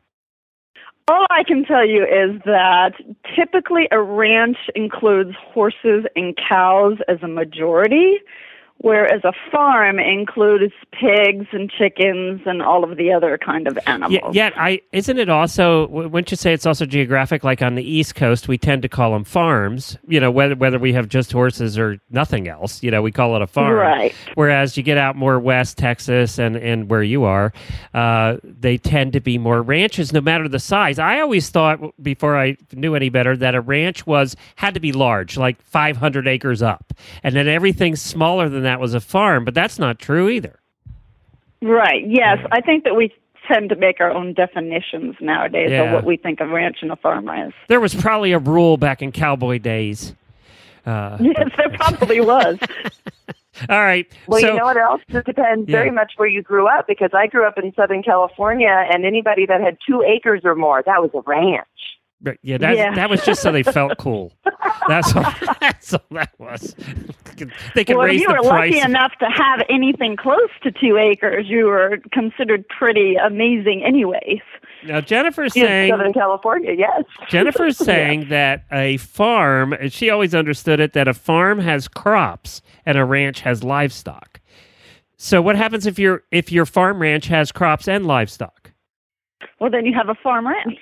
All I can tell you is that typically a ranch includes horses and cows as a majority, whereas a farm includes pigs and chickens and all of the other kind of animals. Yeah, yet I isn't it also? Wouldn't you say it's also geographic? Like on the East Coast, we tend to call them farms. You know, whether whether we have just horses or nothing else, you know, we call it a farm. Right. Whereas you get out more west, Texas, and and where you are, uh, they tend to be more ranches, no matter the size. I always thought before I knew any better that a ranch was had to be large, like five hundred acres up, and then everything smaller than that was a farm. But that's not true either. Right. Yes, I think that we tend to make our own definitions nowadays Yeah. of what we think a ranch and a farm is. There was probably a rule back in cowboy days. Uh, Yes, there probably was. All right. Well, so, you know what else? It depends Yeah. very much where you grew up, because I grew up in Southern California, and anybody that had two acres or more, that was a ranch. Right, yeah, that, Yeah. that was just so they felt cool. That's all, that's all that was. They could well, raise if you the were price. lucky enough to have anything close to two acres, you were considered pretty amazing anyways. Now, Jennifer's In saying... Southern California, yes. Jennifer's saying that a farm, and she always understood it, that a farm has crops and a ranch has livestock. So what happens if your if your farm ranch has crops and livestock? Well, then you have a farm ranch.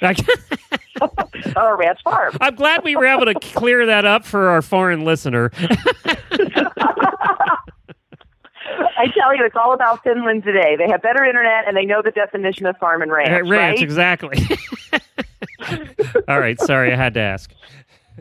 Or a ranch farm. I'm glad we were able to clear that up for our foreign listener. I tell you, it's all about Finland today. They have better internet, and they know the definition of farm and ranch, Uh, ranch, right? exactly. All right, sorry, I had to ask.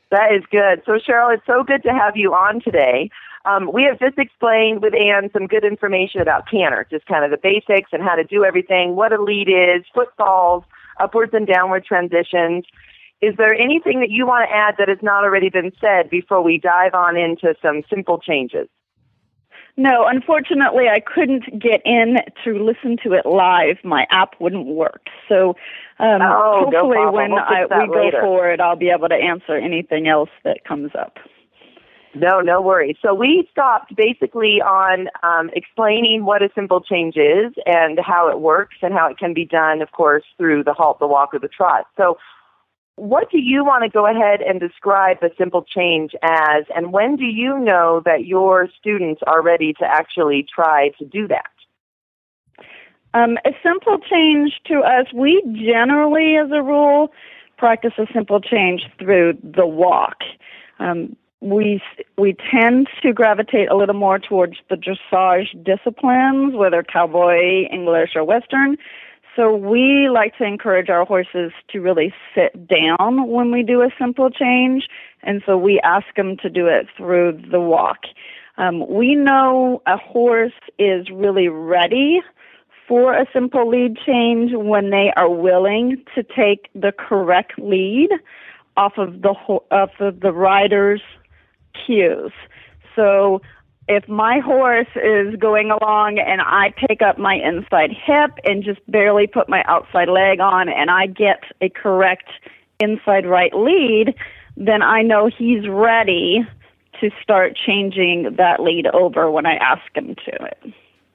That is good. So, Cheryl, it's so good to have you on today. Um, we have just explained with Ann some good information about canter, just kind of the basics and how to do everything, what a lead is, footfalls, upwards and downward transitions. Is there anything that you want to add that has not already been said before we dive on into some simple changes? No, unfortunately, I couldn't get in to listen to it live. My app wouldn't work. So um, oh, hopefully no when we'll I, we later. go forward, I'll be able to answer anything else that comes up. No, no worries. So we stopped basically on um, explaining what a simple change is and how it works and how it can be done, of course, through the halt, the walk, or the trot. So what do you want to go ahead and describe the simple change as, and when do you know that your students are ready to actually try to do that? Um, a simple change to us, we generally, as a rule, practice a simple change through the walk. Um, we we tend to gravitate a little more towards the dressage disciplines, whether cowboy, English, or Western. So we like to encourage our horses to really sit down when we do a simple change, and so we ask them to do it through the walk. Um, we know a horse is really ready for a simple lead change when they are willing to take the correct lead off of the ho- off of the rider's cues. So if my horse is going along and I pick up my inside hip and just barely put my outside leg on and I get a correct inside right lead, then I know he's ready to start changing that lead over when I ask him to it.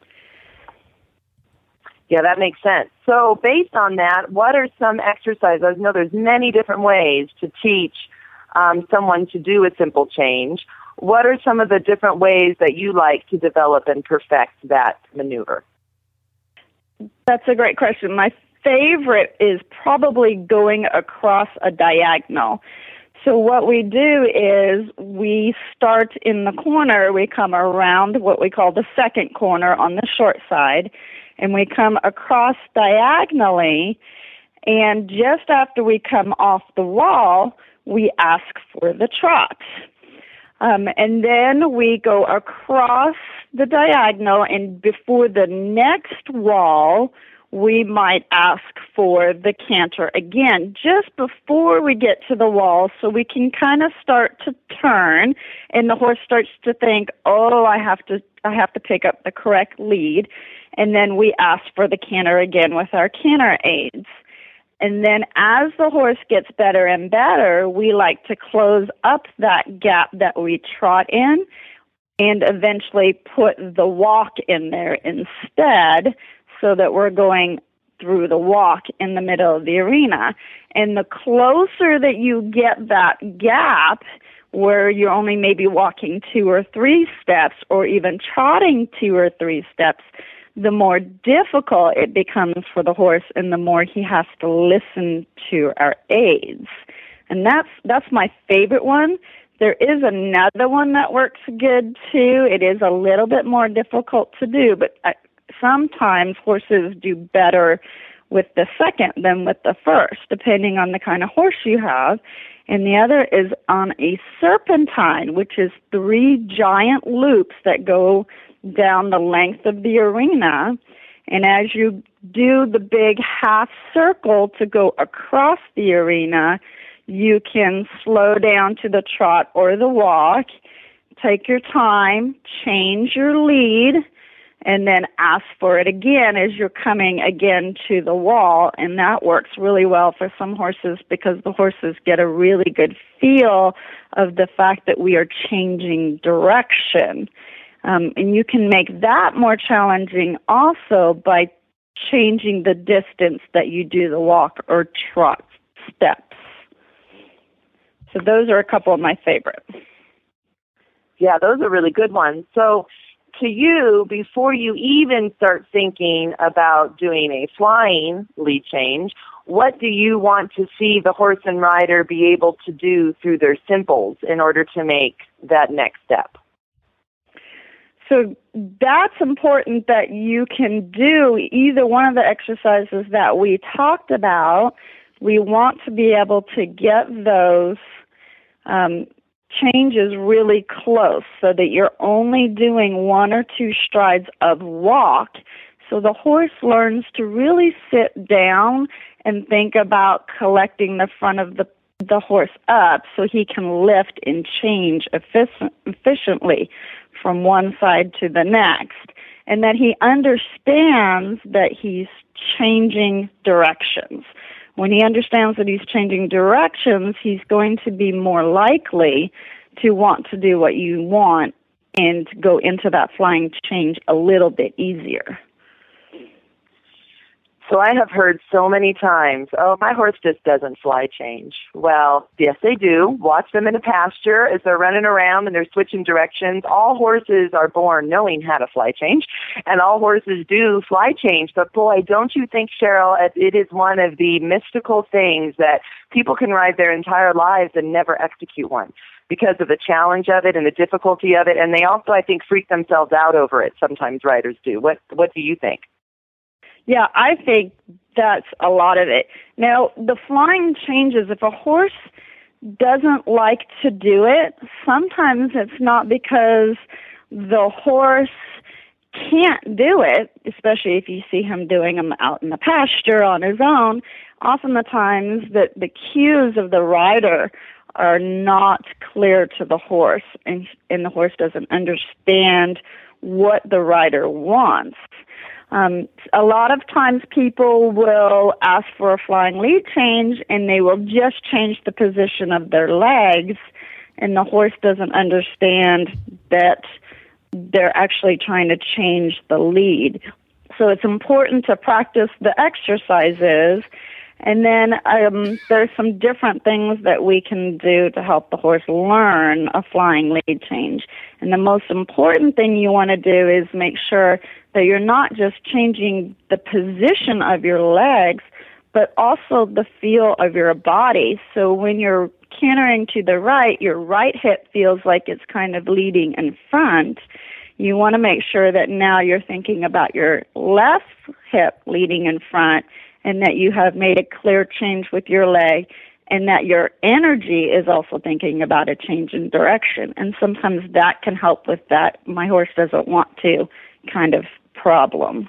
Yeah, that makes sense. So based on that, what are some exercises? I know there's many different ways to teach um, someone to do a simple change. What are some of the different ways that you like to develop and perfect that maneuver? That's a great question. My favorite is probably going across a diagonal. So what we do is we start in the corner, we come around what we call the second corner on the short side, and we come across diagonally, and just after we come off the wall, we ask for the trot. Um, and then we go across the diagonal, and before the next wall, we might ask for the canter again, just before we get to the wall, so we can kind of start to turn, and the horse starts to think, oh, I have to, I have to pick up the correct lead, and then we ask for the canter again with our canter aids. And then as the horse gets better and better, we like to close up that gap that we trot in and eventually put the walk in there instead so that we're going through the walk in the middle of the arena. And the closer that you get that gap where you're only maybe walking two or three steps or even trotting two or three steps, the more difficult it becomes for the horse and the more he has to listen to our aids. And that's that's my favorite one. There is another one that works good too. It is a little bit more difficult to do, but I, sometimes horses do better with the second than with the first, depending on the kind of horse you have. And the other is on a serpentine, which is three giant loops that go down the length of the arena, and as you do the big half circle to go across the arena, you can slow down to the trot or the walk, take your time, change your lead, and then ask for it again as you're coming again to the wall, and that works really well for some horses because the horses get a really good feel of the fact that we are changing direction. Um, and you can make that more challenging also by changing the distance that you do the walk or trot steps. So those are a couple of my favorites. Yeah, those are really good ones. So to you, before you even start thinking about doing a flying lead change, what do you want to see the horse and rider be able to do through their simples in order to make that next step? So that's important that you can do either one of the exercises that we talked about. We want to be able to get those um, changes really close so that you're only doing one or two strides of walk. So the horse learns to really sit down and think about collecting the front of the, the horse up so he can lift and change efficient, efficiently from one side to the next. And that he understands that he's changing directions. When he understands that he's changing directions, he's going to be more likely to want to do what you want and go into that flying change a little bit easier. So I have heard so many times, oh, my horse just doesn't fly change. Well, yes, they do. Watch them in a pasture as they're running around and they're switching directions. All horses are born knowing how to fly change, and all horses do fly change. But boy, don't you think, Cheryl, it is one of the mystical things that people can ride their entire lives and never execute one because of the challenge of it and the difficulty of it. And they also, I think, freak themselves out over it. Sometimes riders do. What, what do you think? Yeah, I think that's a lot of it. Now, the flying changes, if a horse doesn't like to do it, sometimes it's not because the horse can't do it, especially if you see him doing them out in the pasture on his own. Often the times that the cues of the rider are not clear to the horse, and, and the horse doesn't understand what the rider wants. Um, a lot of times people will ask for a flying lead change and they will just change the position of their legs, and the horse doesn't understand that they're actually trying to change the lead. So it's important to practice the exercises, and then um, there's some different things that we can do to help the horse learn a flying lead change. And the most important thing you want to do is make sure that you're not just changing the position of your legs, but also the feel of your body. So when you're cantering to the right, your right hip feels like it's kind of leading in front. You want to make sure that now you're thinking about your left hip leading in front, and that you have made a clear change with your leg, and that your energy is also thinking about a change in direction. And sometimes that can help with that my horse doesn't want to kind of problem.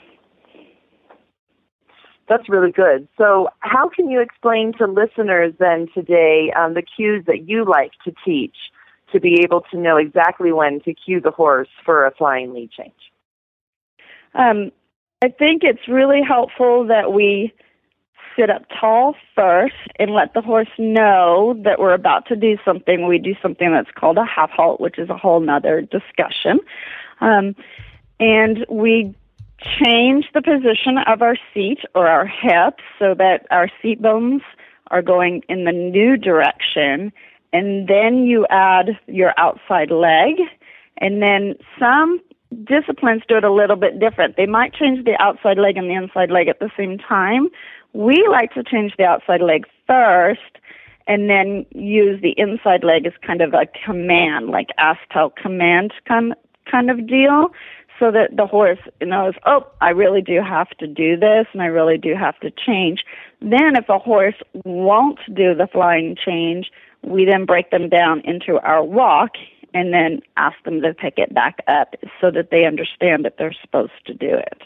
That's really good. So how can you explain to listeners then today um, the cues that you like to teach to be able to know exactly when to cue the horse for a flying lead change? Um, I think it's really helpful that we sit up tall first and let the horse know that we're about to do something. We do something that's called a half halt, which is a whole nother discussion. Um, and we change the position of our seat or our hips so that our seat bones are going in the new direction. And then you add your outside leg. And then some disciplines do it a little bit different. They might change the outside leg and the inside leg at the same time. We like to change the outside leg first and then use the inside leg as kind of a command, like ask, tell, command kind, kind of deal, so that the horse knows, oh, I really do have to do this and I really do have to change. Then if a horse won't do the flying change, we then break them down into our walk and then ask them to pick it back up so that they understand that they're supposed to do it.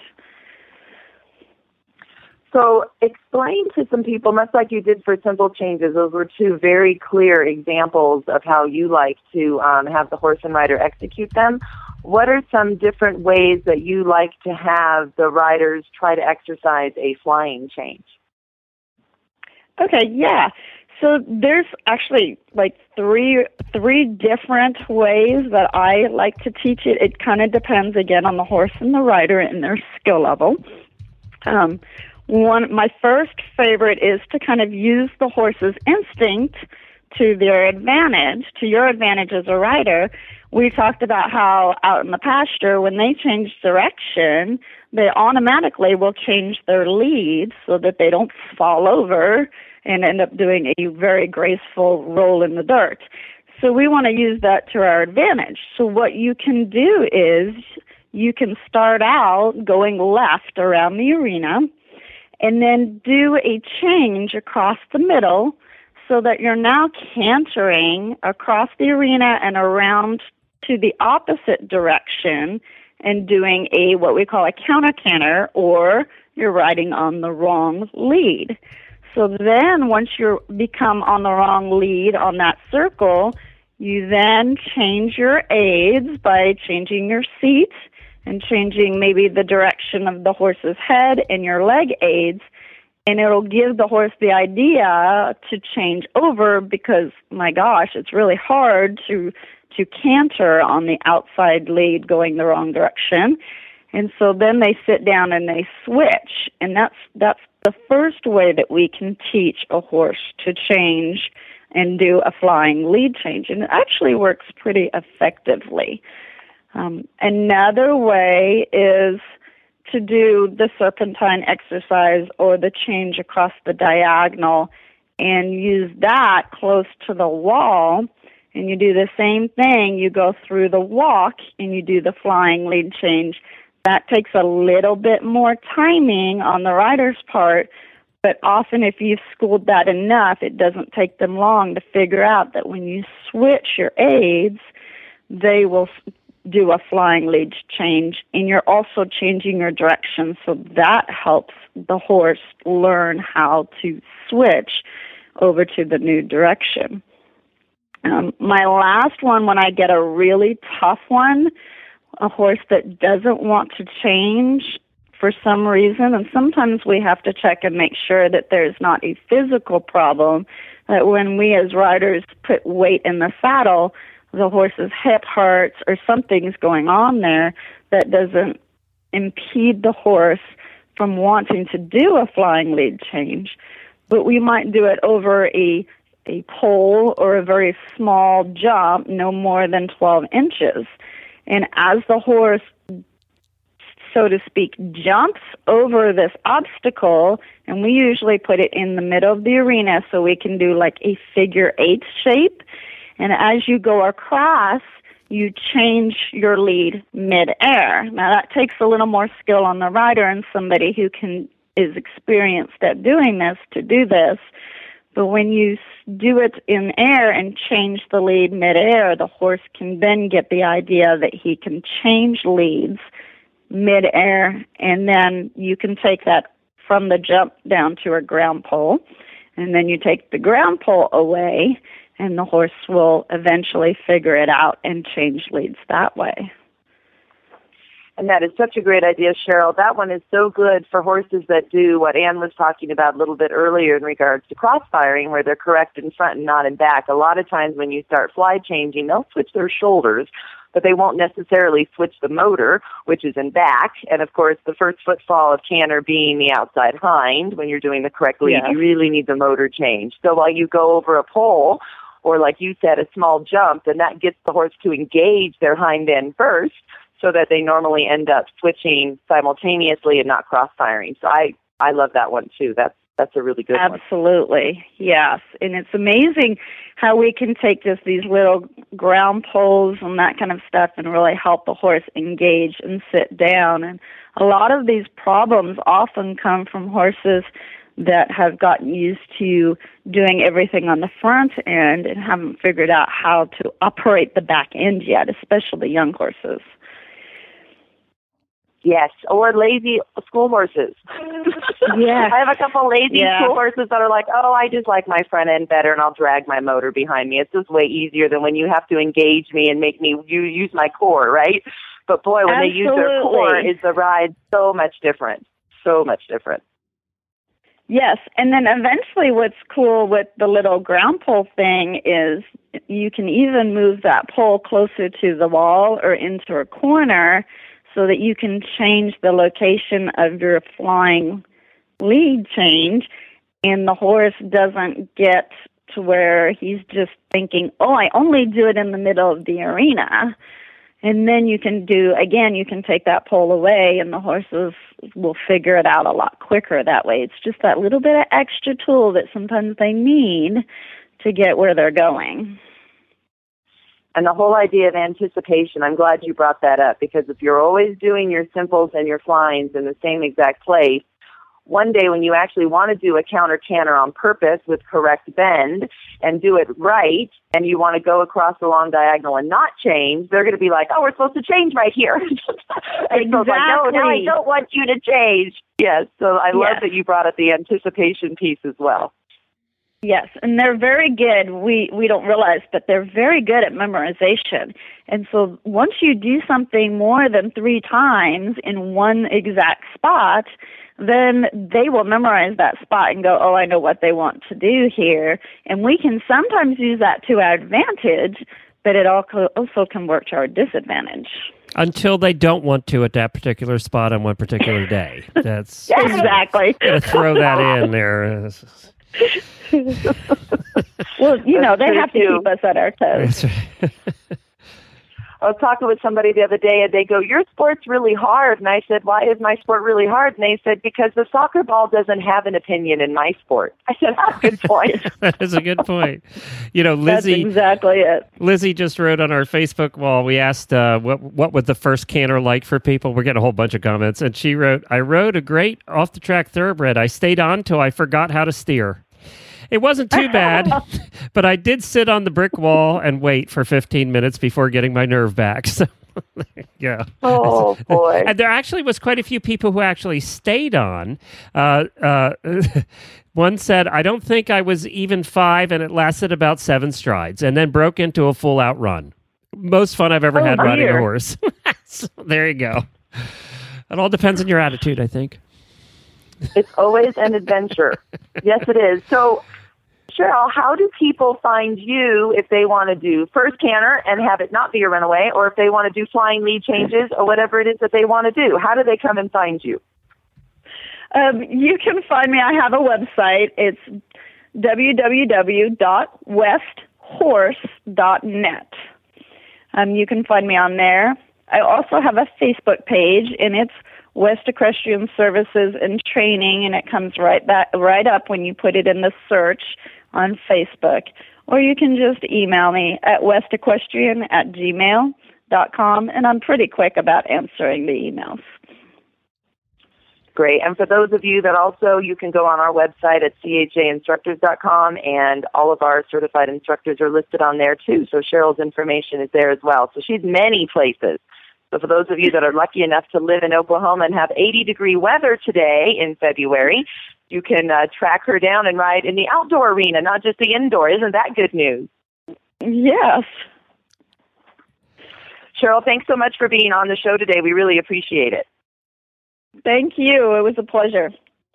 So explain to some people, much like you did for simple changes, those were two very clear examples of how you like to um, have the horse and rider execute them. What are some different ways that you like to have the riders try to exercise a flying change? Okay, yeah. So there's actually like three three different ways that I like to teach it. It kind of depends, again, on the horse and the rider and their skill level. Um, one, my first favorite is to kind of use the horse's instinct to their advantage, to your advantage as a rider. We talked about how out in the pasture, when they change direction, they automatically will change their lead so that they don't fall over and end up doing a very graceful roll in the dirt. So we want to use that to our advantage. So what you can do is you can start out going left around the arena and then do a change across the middle so that you're now cantering across the arena and around to the opposite direction and doing a what we call a counter canter, or you're riding on the wrong lead. So then once you become on the wrong lead on that circle, you then change your aids by changing your seat and changing maybe the direction of the horse's head and your leg aids, and it'll give the horse the idea to change over because, my gosh, it's really hard to to canter on the outside lead going the wrong direction. And so then they sit down and they switch, and that's that's the first way that we can teach a horse to change and do a flying lead change, and it actually works pretty effectively. Um, another way is to do the serpentine exercise or the change across the diagonal and use that close to the wall. And you do the same thing. You go through the walk and you do the flying lead change. That takes a little bit more timing on the rider's part, but often if you've schooled that enough, it doesn't take them long to figure out that when you switch your aids, they will do a flying lead change, and you're also changing your direction, so that helps the horse learn how to switch over to the new direction. Um, my last one, when I get a really tough one, a horse that doesn't want to change for some reason, and sometimes we have to check and make sure that there's not a physical problem, that when we as riders put weight in the saddle, the horse's hip hurts or something's going on there that doesn't impede the horse from wanting to do a flying lead change. But we might do it over a a pole or a very small jump, no more than twelve inches. And as the horse, so to speak, jumps over this obstacle, and we usually put it in the middle of the arena so we can do like a figure eight shape. And as you go across, you change your lead mid-air. Now that takes a little more skill on the rider and somebody who can is experienced at doing this to do this. But when you do it in air and change the lead mid-air, the horse can then get the idea that he can change leads mid-air, and then you can take that from the jump down to a ground pole, and then you take the ground pole away, and the horse will eventually figure it out and change leads that way. And that is such a great idea, Cheryl. That one is so good for horses that do what Anne was talking about a little bit earlier in regards to cross-firing, where they're correct in front and not in back. A lot of times when you start fly changing, they'll switch their shoulders, but they won't necessarily switch the motor, which is in back. And, of course, the first footfall of canter being the outside hind, when you're doing the correct lead, Yeah. you really need the motor change. So while you go over a pole, or like you said, a small jump, then that gets the horse to engage their hind end first, so that they normally end up switching simultaneously and not cross-firing. So I, I love that one, too. That's that's a really good one. Absolutely, yes. And it's amazing how we can take just these little ground poles and that kind of stuff and really help the horse engage and sit down. And a lot of these problems often come from horses that have gotten used to doing everything on the front end and haven't figured out how to operate the back end yet, especially young horses. Yes, or lazy school horses. Yeah. I have a couple lazy Yeah. school horses that are like, oh, I just like my front end better, and I'll drag my motor behind me. It's just way easier than when you have to engage me and make me you use my core, right? But boy, when Absolutely. they use their core, is the ride so much different, so much different. Yes, and then eventually what's cool with the little ground pole thing is you can even move that pole closer to the wall or into a corner so that you can change the location of your flying lead change, and the horse doesn't get to where he's just thinking, oh, I only do it in the middle of the arena. And then you can do, again, you can take that pole away and the horses will figure it out a lot quicker that way. It's just that little bit of extra tool that sometimes they need to get where they're going. And the whole idea of anticipation, I'm glad you brought that up, because if you're always doing your simples and your flyings in the same exact place, one day when you actually want to do a counter canter on purpose with correct bend and do it right, and you want to go across the long diagonal and not change, they're going to be like, oh, we're supposed to change right here. And so it's like, no, no, I don't want you to change. Yes, so I love Yes. that you brought up the anticipation piece as well. Yes, and they're very good. We we don't realize, but they're very good at memorization. And so once you do something more than three times in one exact spot, then they will memorize that spot and go, oh, I know what they want to do here. And we can sometimes use that to our advantage, but it also can work to our disadvantage. Until they don't want to at that particular spot on one particular day. That's Exactly. Gotta throw that in there. Well, you know, they That's have to true, keep us at our toes. I was talking with somebody the other day, and they go, your sport's really hard. And I said, why is my sport really hard? And they said, because the soccer ball doesn't have an opinion in my sport. I said, that's a good point. That is a good point. You know, Lizzie. That's exactly it. Lizzie just wrote on our Facebook wall. We asked uh, what what would the first canter like for people. We're getting a whole bunch of comments, and she wrote, "I rode a great off the track thoroughbred. I stayed on till I forgot how to steer. It wasn't too bad, but I did sit on the brick wall and wait for fifteen minutes before getting my nerve back." So, yeah. Oh, boy. And there actually was quite a few people who actually stayed on. Uh, uh, one said, I don't think I was even five, and it lasted about seven strides, and then broke into a full-out run. Most fun I've ever Oh, had riding a dear. horse. So there you go. It all depends on your attitude, I think. It's always an adventure. Yes, it is. So, Cheryl, how do people find you if they want to do first canter and have it not be a runaway, or if they want to do flying lead changes or whatever it is that they want to do? How do they come and find you? Um, you can find me. I have a website. It's w w w dot west horse dot net. Um, you can find me on there. I also have a Facebook page, and it's West Equestrian Services and Training, and it comes right back, right up when you put it in the search on Facebook. Or you can just email me at westequestrian at gmail dot com, and I'm pretty quick about answering the emails. Great. And for those of you that also, you can go on our website at c h a instructors dot com, and all of our certified instructors are listed on there too. So Cheryl's information is there as well. So she's many places. So for those of you that are lucky enough to live in Oklahoma and have eighty degree weather today in February, you can uh, track her down and ride in the outdoor arena, not just the indoor. Isn't that good news? Yes. Cheryl, thanks so much for being on the show today. We really appreciate it. Thank you. It was a pleasure.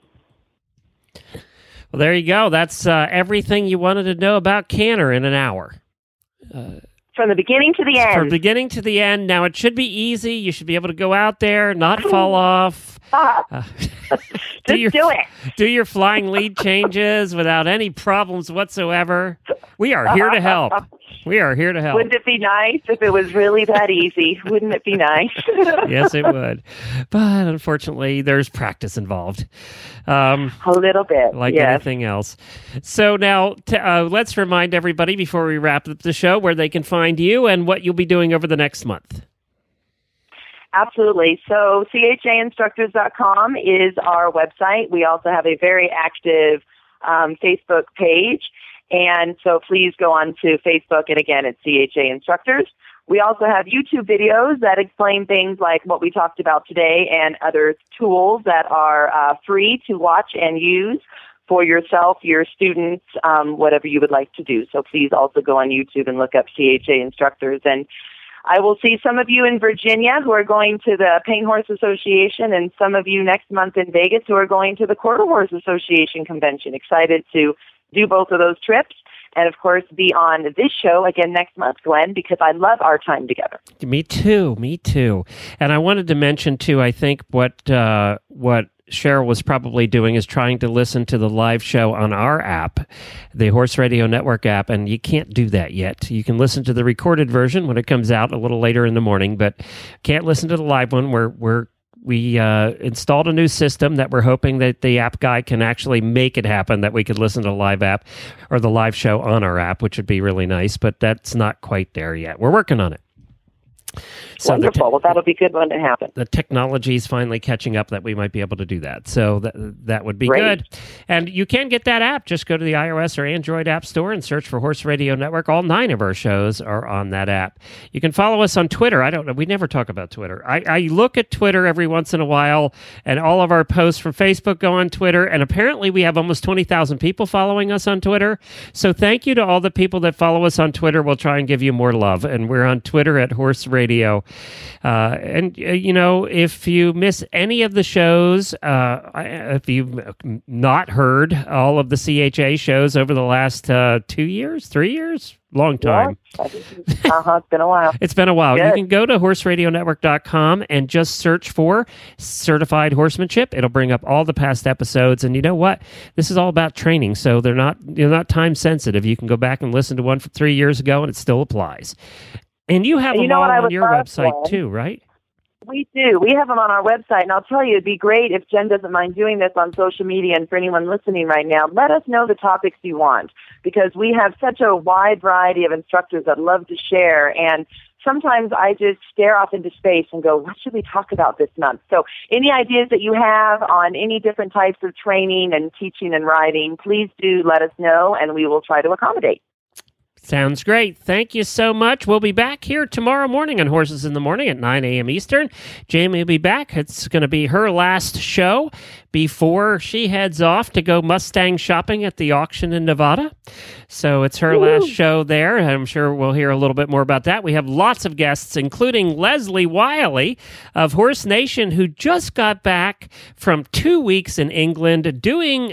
Well, there you go. That's uh, everything you wanted to know about canter in an hour. Uh, From the beginning to the end. From beginning to the end. Now, it should be easy. You should be able to go out there, not fall off. Uh, Just do, your, do it. Do your flying lead changes without any problems whatsoever. We are here to help. We are here to help. Wouldn't it be nice if it was really that easy? Wouldn't it be nice? Yes, it would. But unfortunately, there's practice involved. Um, A little bit, like yes. anything else. So now t- uh, let's remind everybody before we wrap up the show where they can find you and what you'll be doing over the next month. Absolutely. So c h a instructors dot com is our website. We also have a very active um, Facebook page. And so please go on to Facebook, and again, it's C H A Instructors. We also have YouTube videos that explain things like what we talked about today and other tools that are uh, free to watch and use for yourself, your students, um, whatever you would like to do. So please also go on YouTube and look up C H A Instructors. And I will see some of you in Virginia who are going to the Paint Horse Association, and some of you next month in Vegas who are going to the Quarter Horse Association convention. Excited to do both of those trips, and of course be on this show again next month, Glenn, because I love our time together. Me too, me too. And I wanted to mention too, I think what uh, what Cheryl was probably doing is trying to listen to the live show on our app, the Horse Radio Network app, and you can't do that yet. You can listen to the recorded version when it comes out a little later in the morning, but can't listen to the live one. We're we're We uh, installed a new system that we're hoping that the app guy can actually make it happen, that we could listen to the live app or the live show on our app, which would be really nice, but that's not quite there yet. We're working on it. So Wonderful. The te- well, that'll be good when it happens. The technology is finally catching up that we might be able to do that. So that that would be Great. good. And you can get that app. Just go to the iOS or Android App Store and search for Horse Radio Network. All nine of our shows are on that app. You can follow us on Twitter. I don't know. We never talk about Twitter. I, I look at Twitter every once in a while, and all of our posts from Facebook go on Twitter. And apparently we have almost twenty thousand people following us on Twitter. So thank you to all the people that follow us on Twitter. We'll try and give you more love. And we're on Twitter at Horse Radio. Uh, and, uh, you know, if you miss any of the shows, uh, if you've not heard all of the C H A shows over the last uh, two years, three years, long time. Yeah. Uh-huh. It's been a while. It's been a while. Good. You can go to horse radio network dot com and just search for Certified Horsemanship. It'll bring up all the past episodes. And you know what? This is all about training, so they're not, they're not time sensitive. You can go back and listen to one from three years ago, and it still applies. And you have And you them know all what I on would your love, website Glenn? too, right? We do. We have them on our website, and I'll tell you, it'd be great if Jen doesn't mind doing this on social media. And for anyone listening right now, let us know the topics you want, because we have such a wide variety of instructors that love to share. And sometimes I just stare off into space and go, what should we talk about this month? So any ideas that you have on any different types of training and teaching and riding, please do let us know, and we will try to accommodate. Sounds great. Thank you so much. We'll be back here tomorrow morning on Horses in the Morning at nine a.m. Eastern. Jamie will be back. It's going to be her last show before she heads off to go Mustang shopping at the auction in Nevada. So it's her Woo. last show there. I'm sure we'll hear a little bit more about that. We have lots of guests, including Leslie Wiley of Horse Nation, who just got back from two weeks in England doing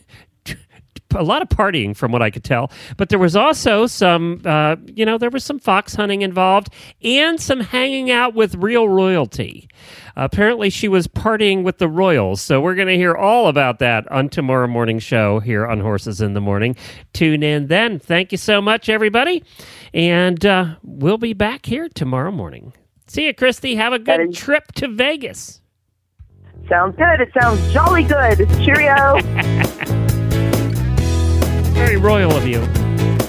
a lot of partying from what I could tell, but there was also some, uh, you know, there was some fox hunting involved and some hanging out with real royalty. Uh, apparently she was partying with the royals. So we're going to hear all about that on tomorrow morning show here on Horses in the Morning. Tune in then. Thank you so much, everybody. And uh, we'll be back here tomorrow morning. See you, Christy. Have a good trip to Vegas. Sounds good. It sounds jolly good. Cheerio. Very royal of you.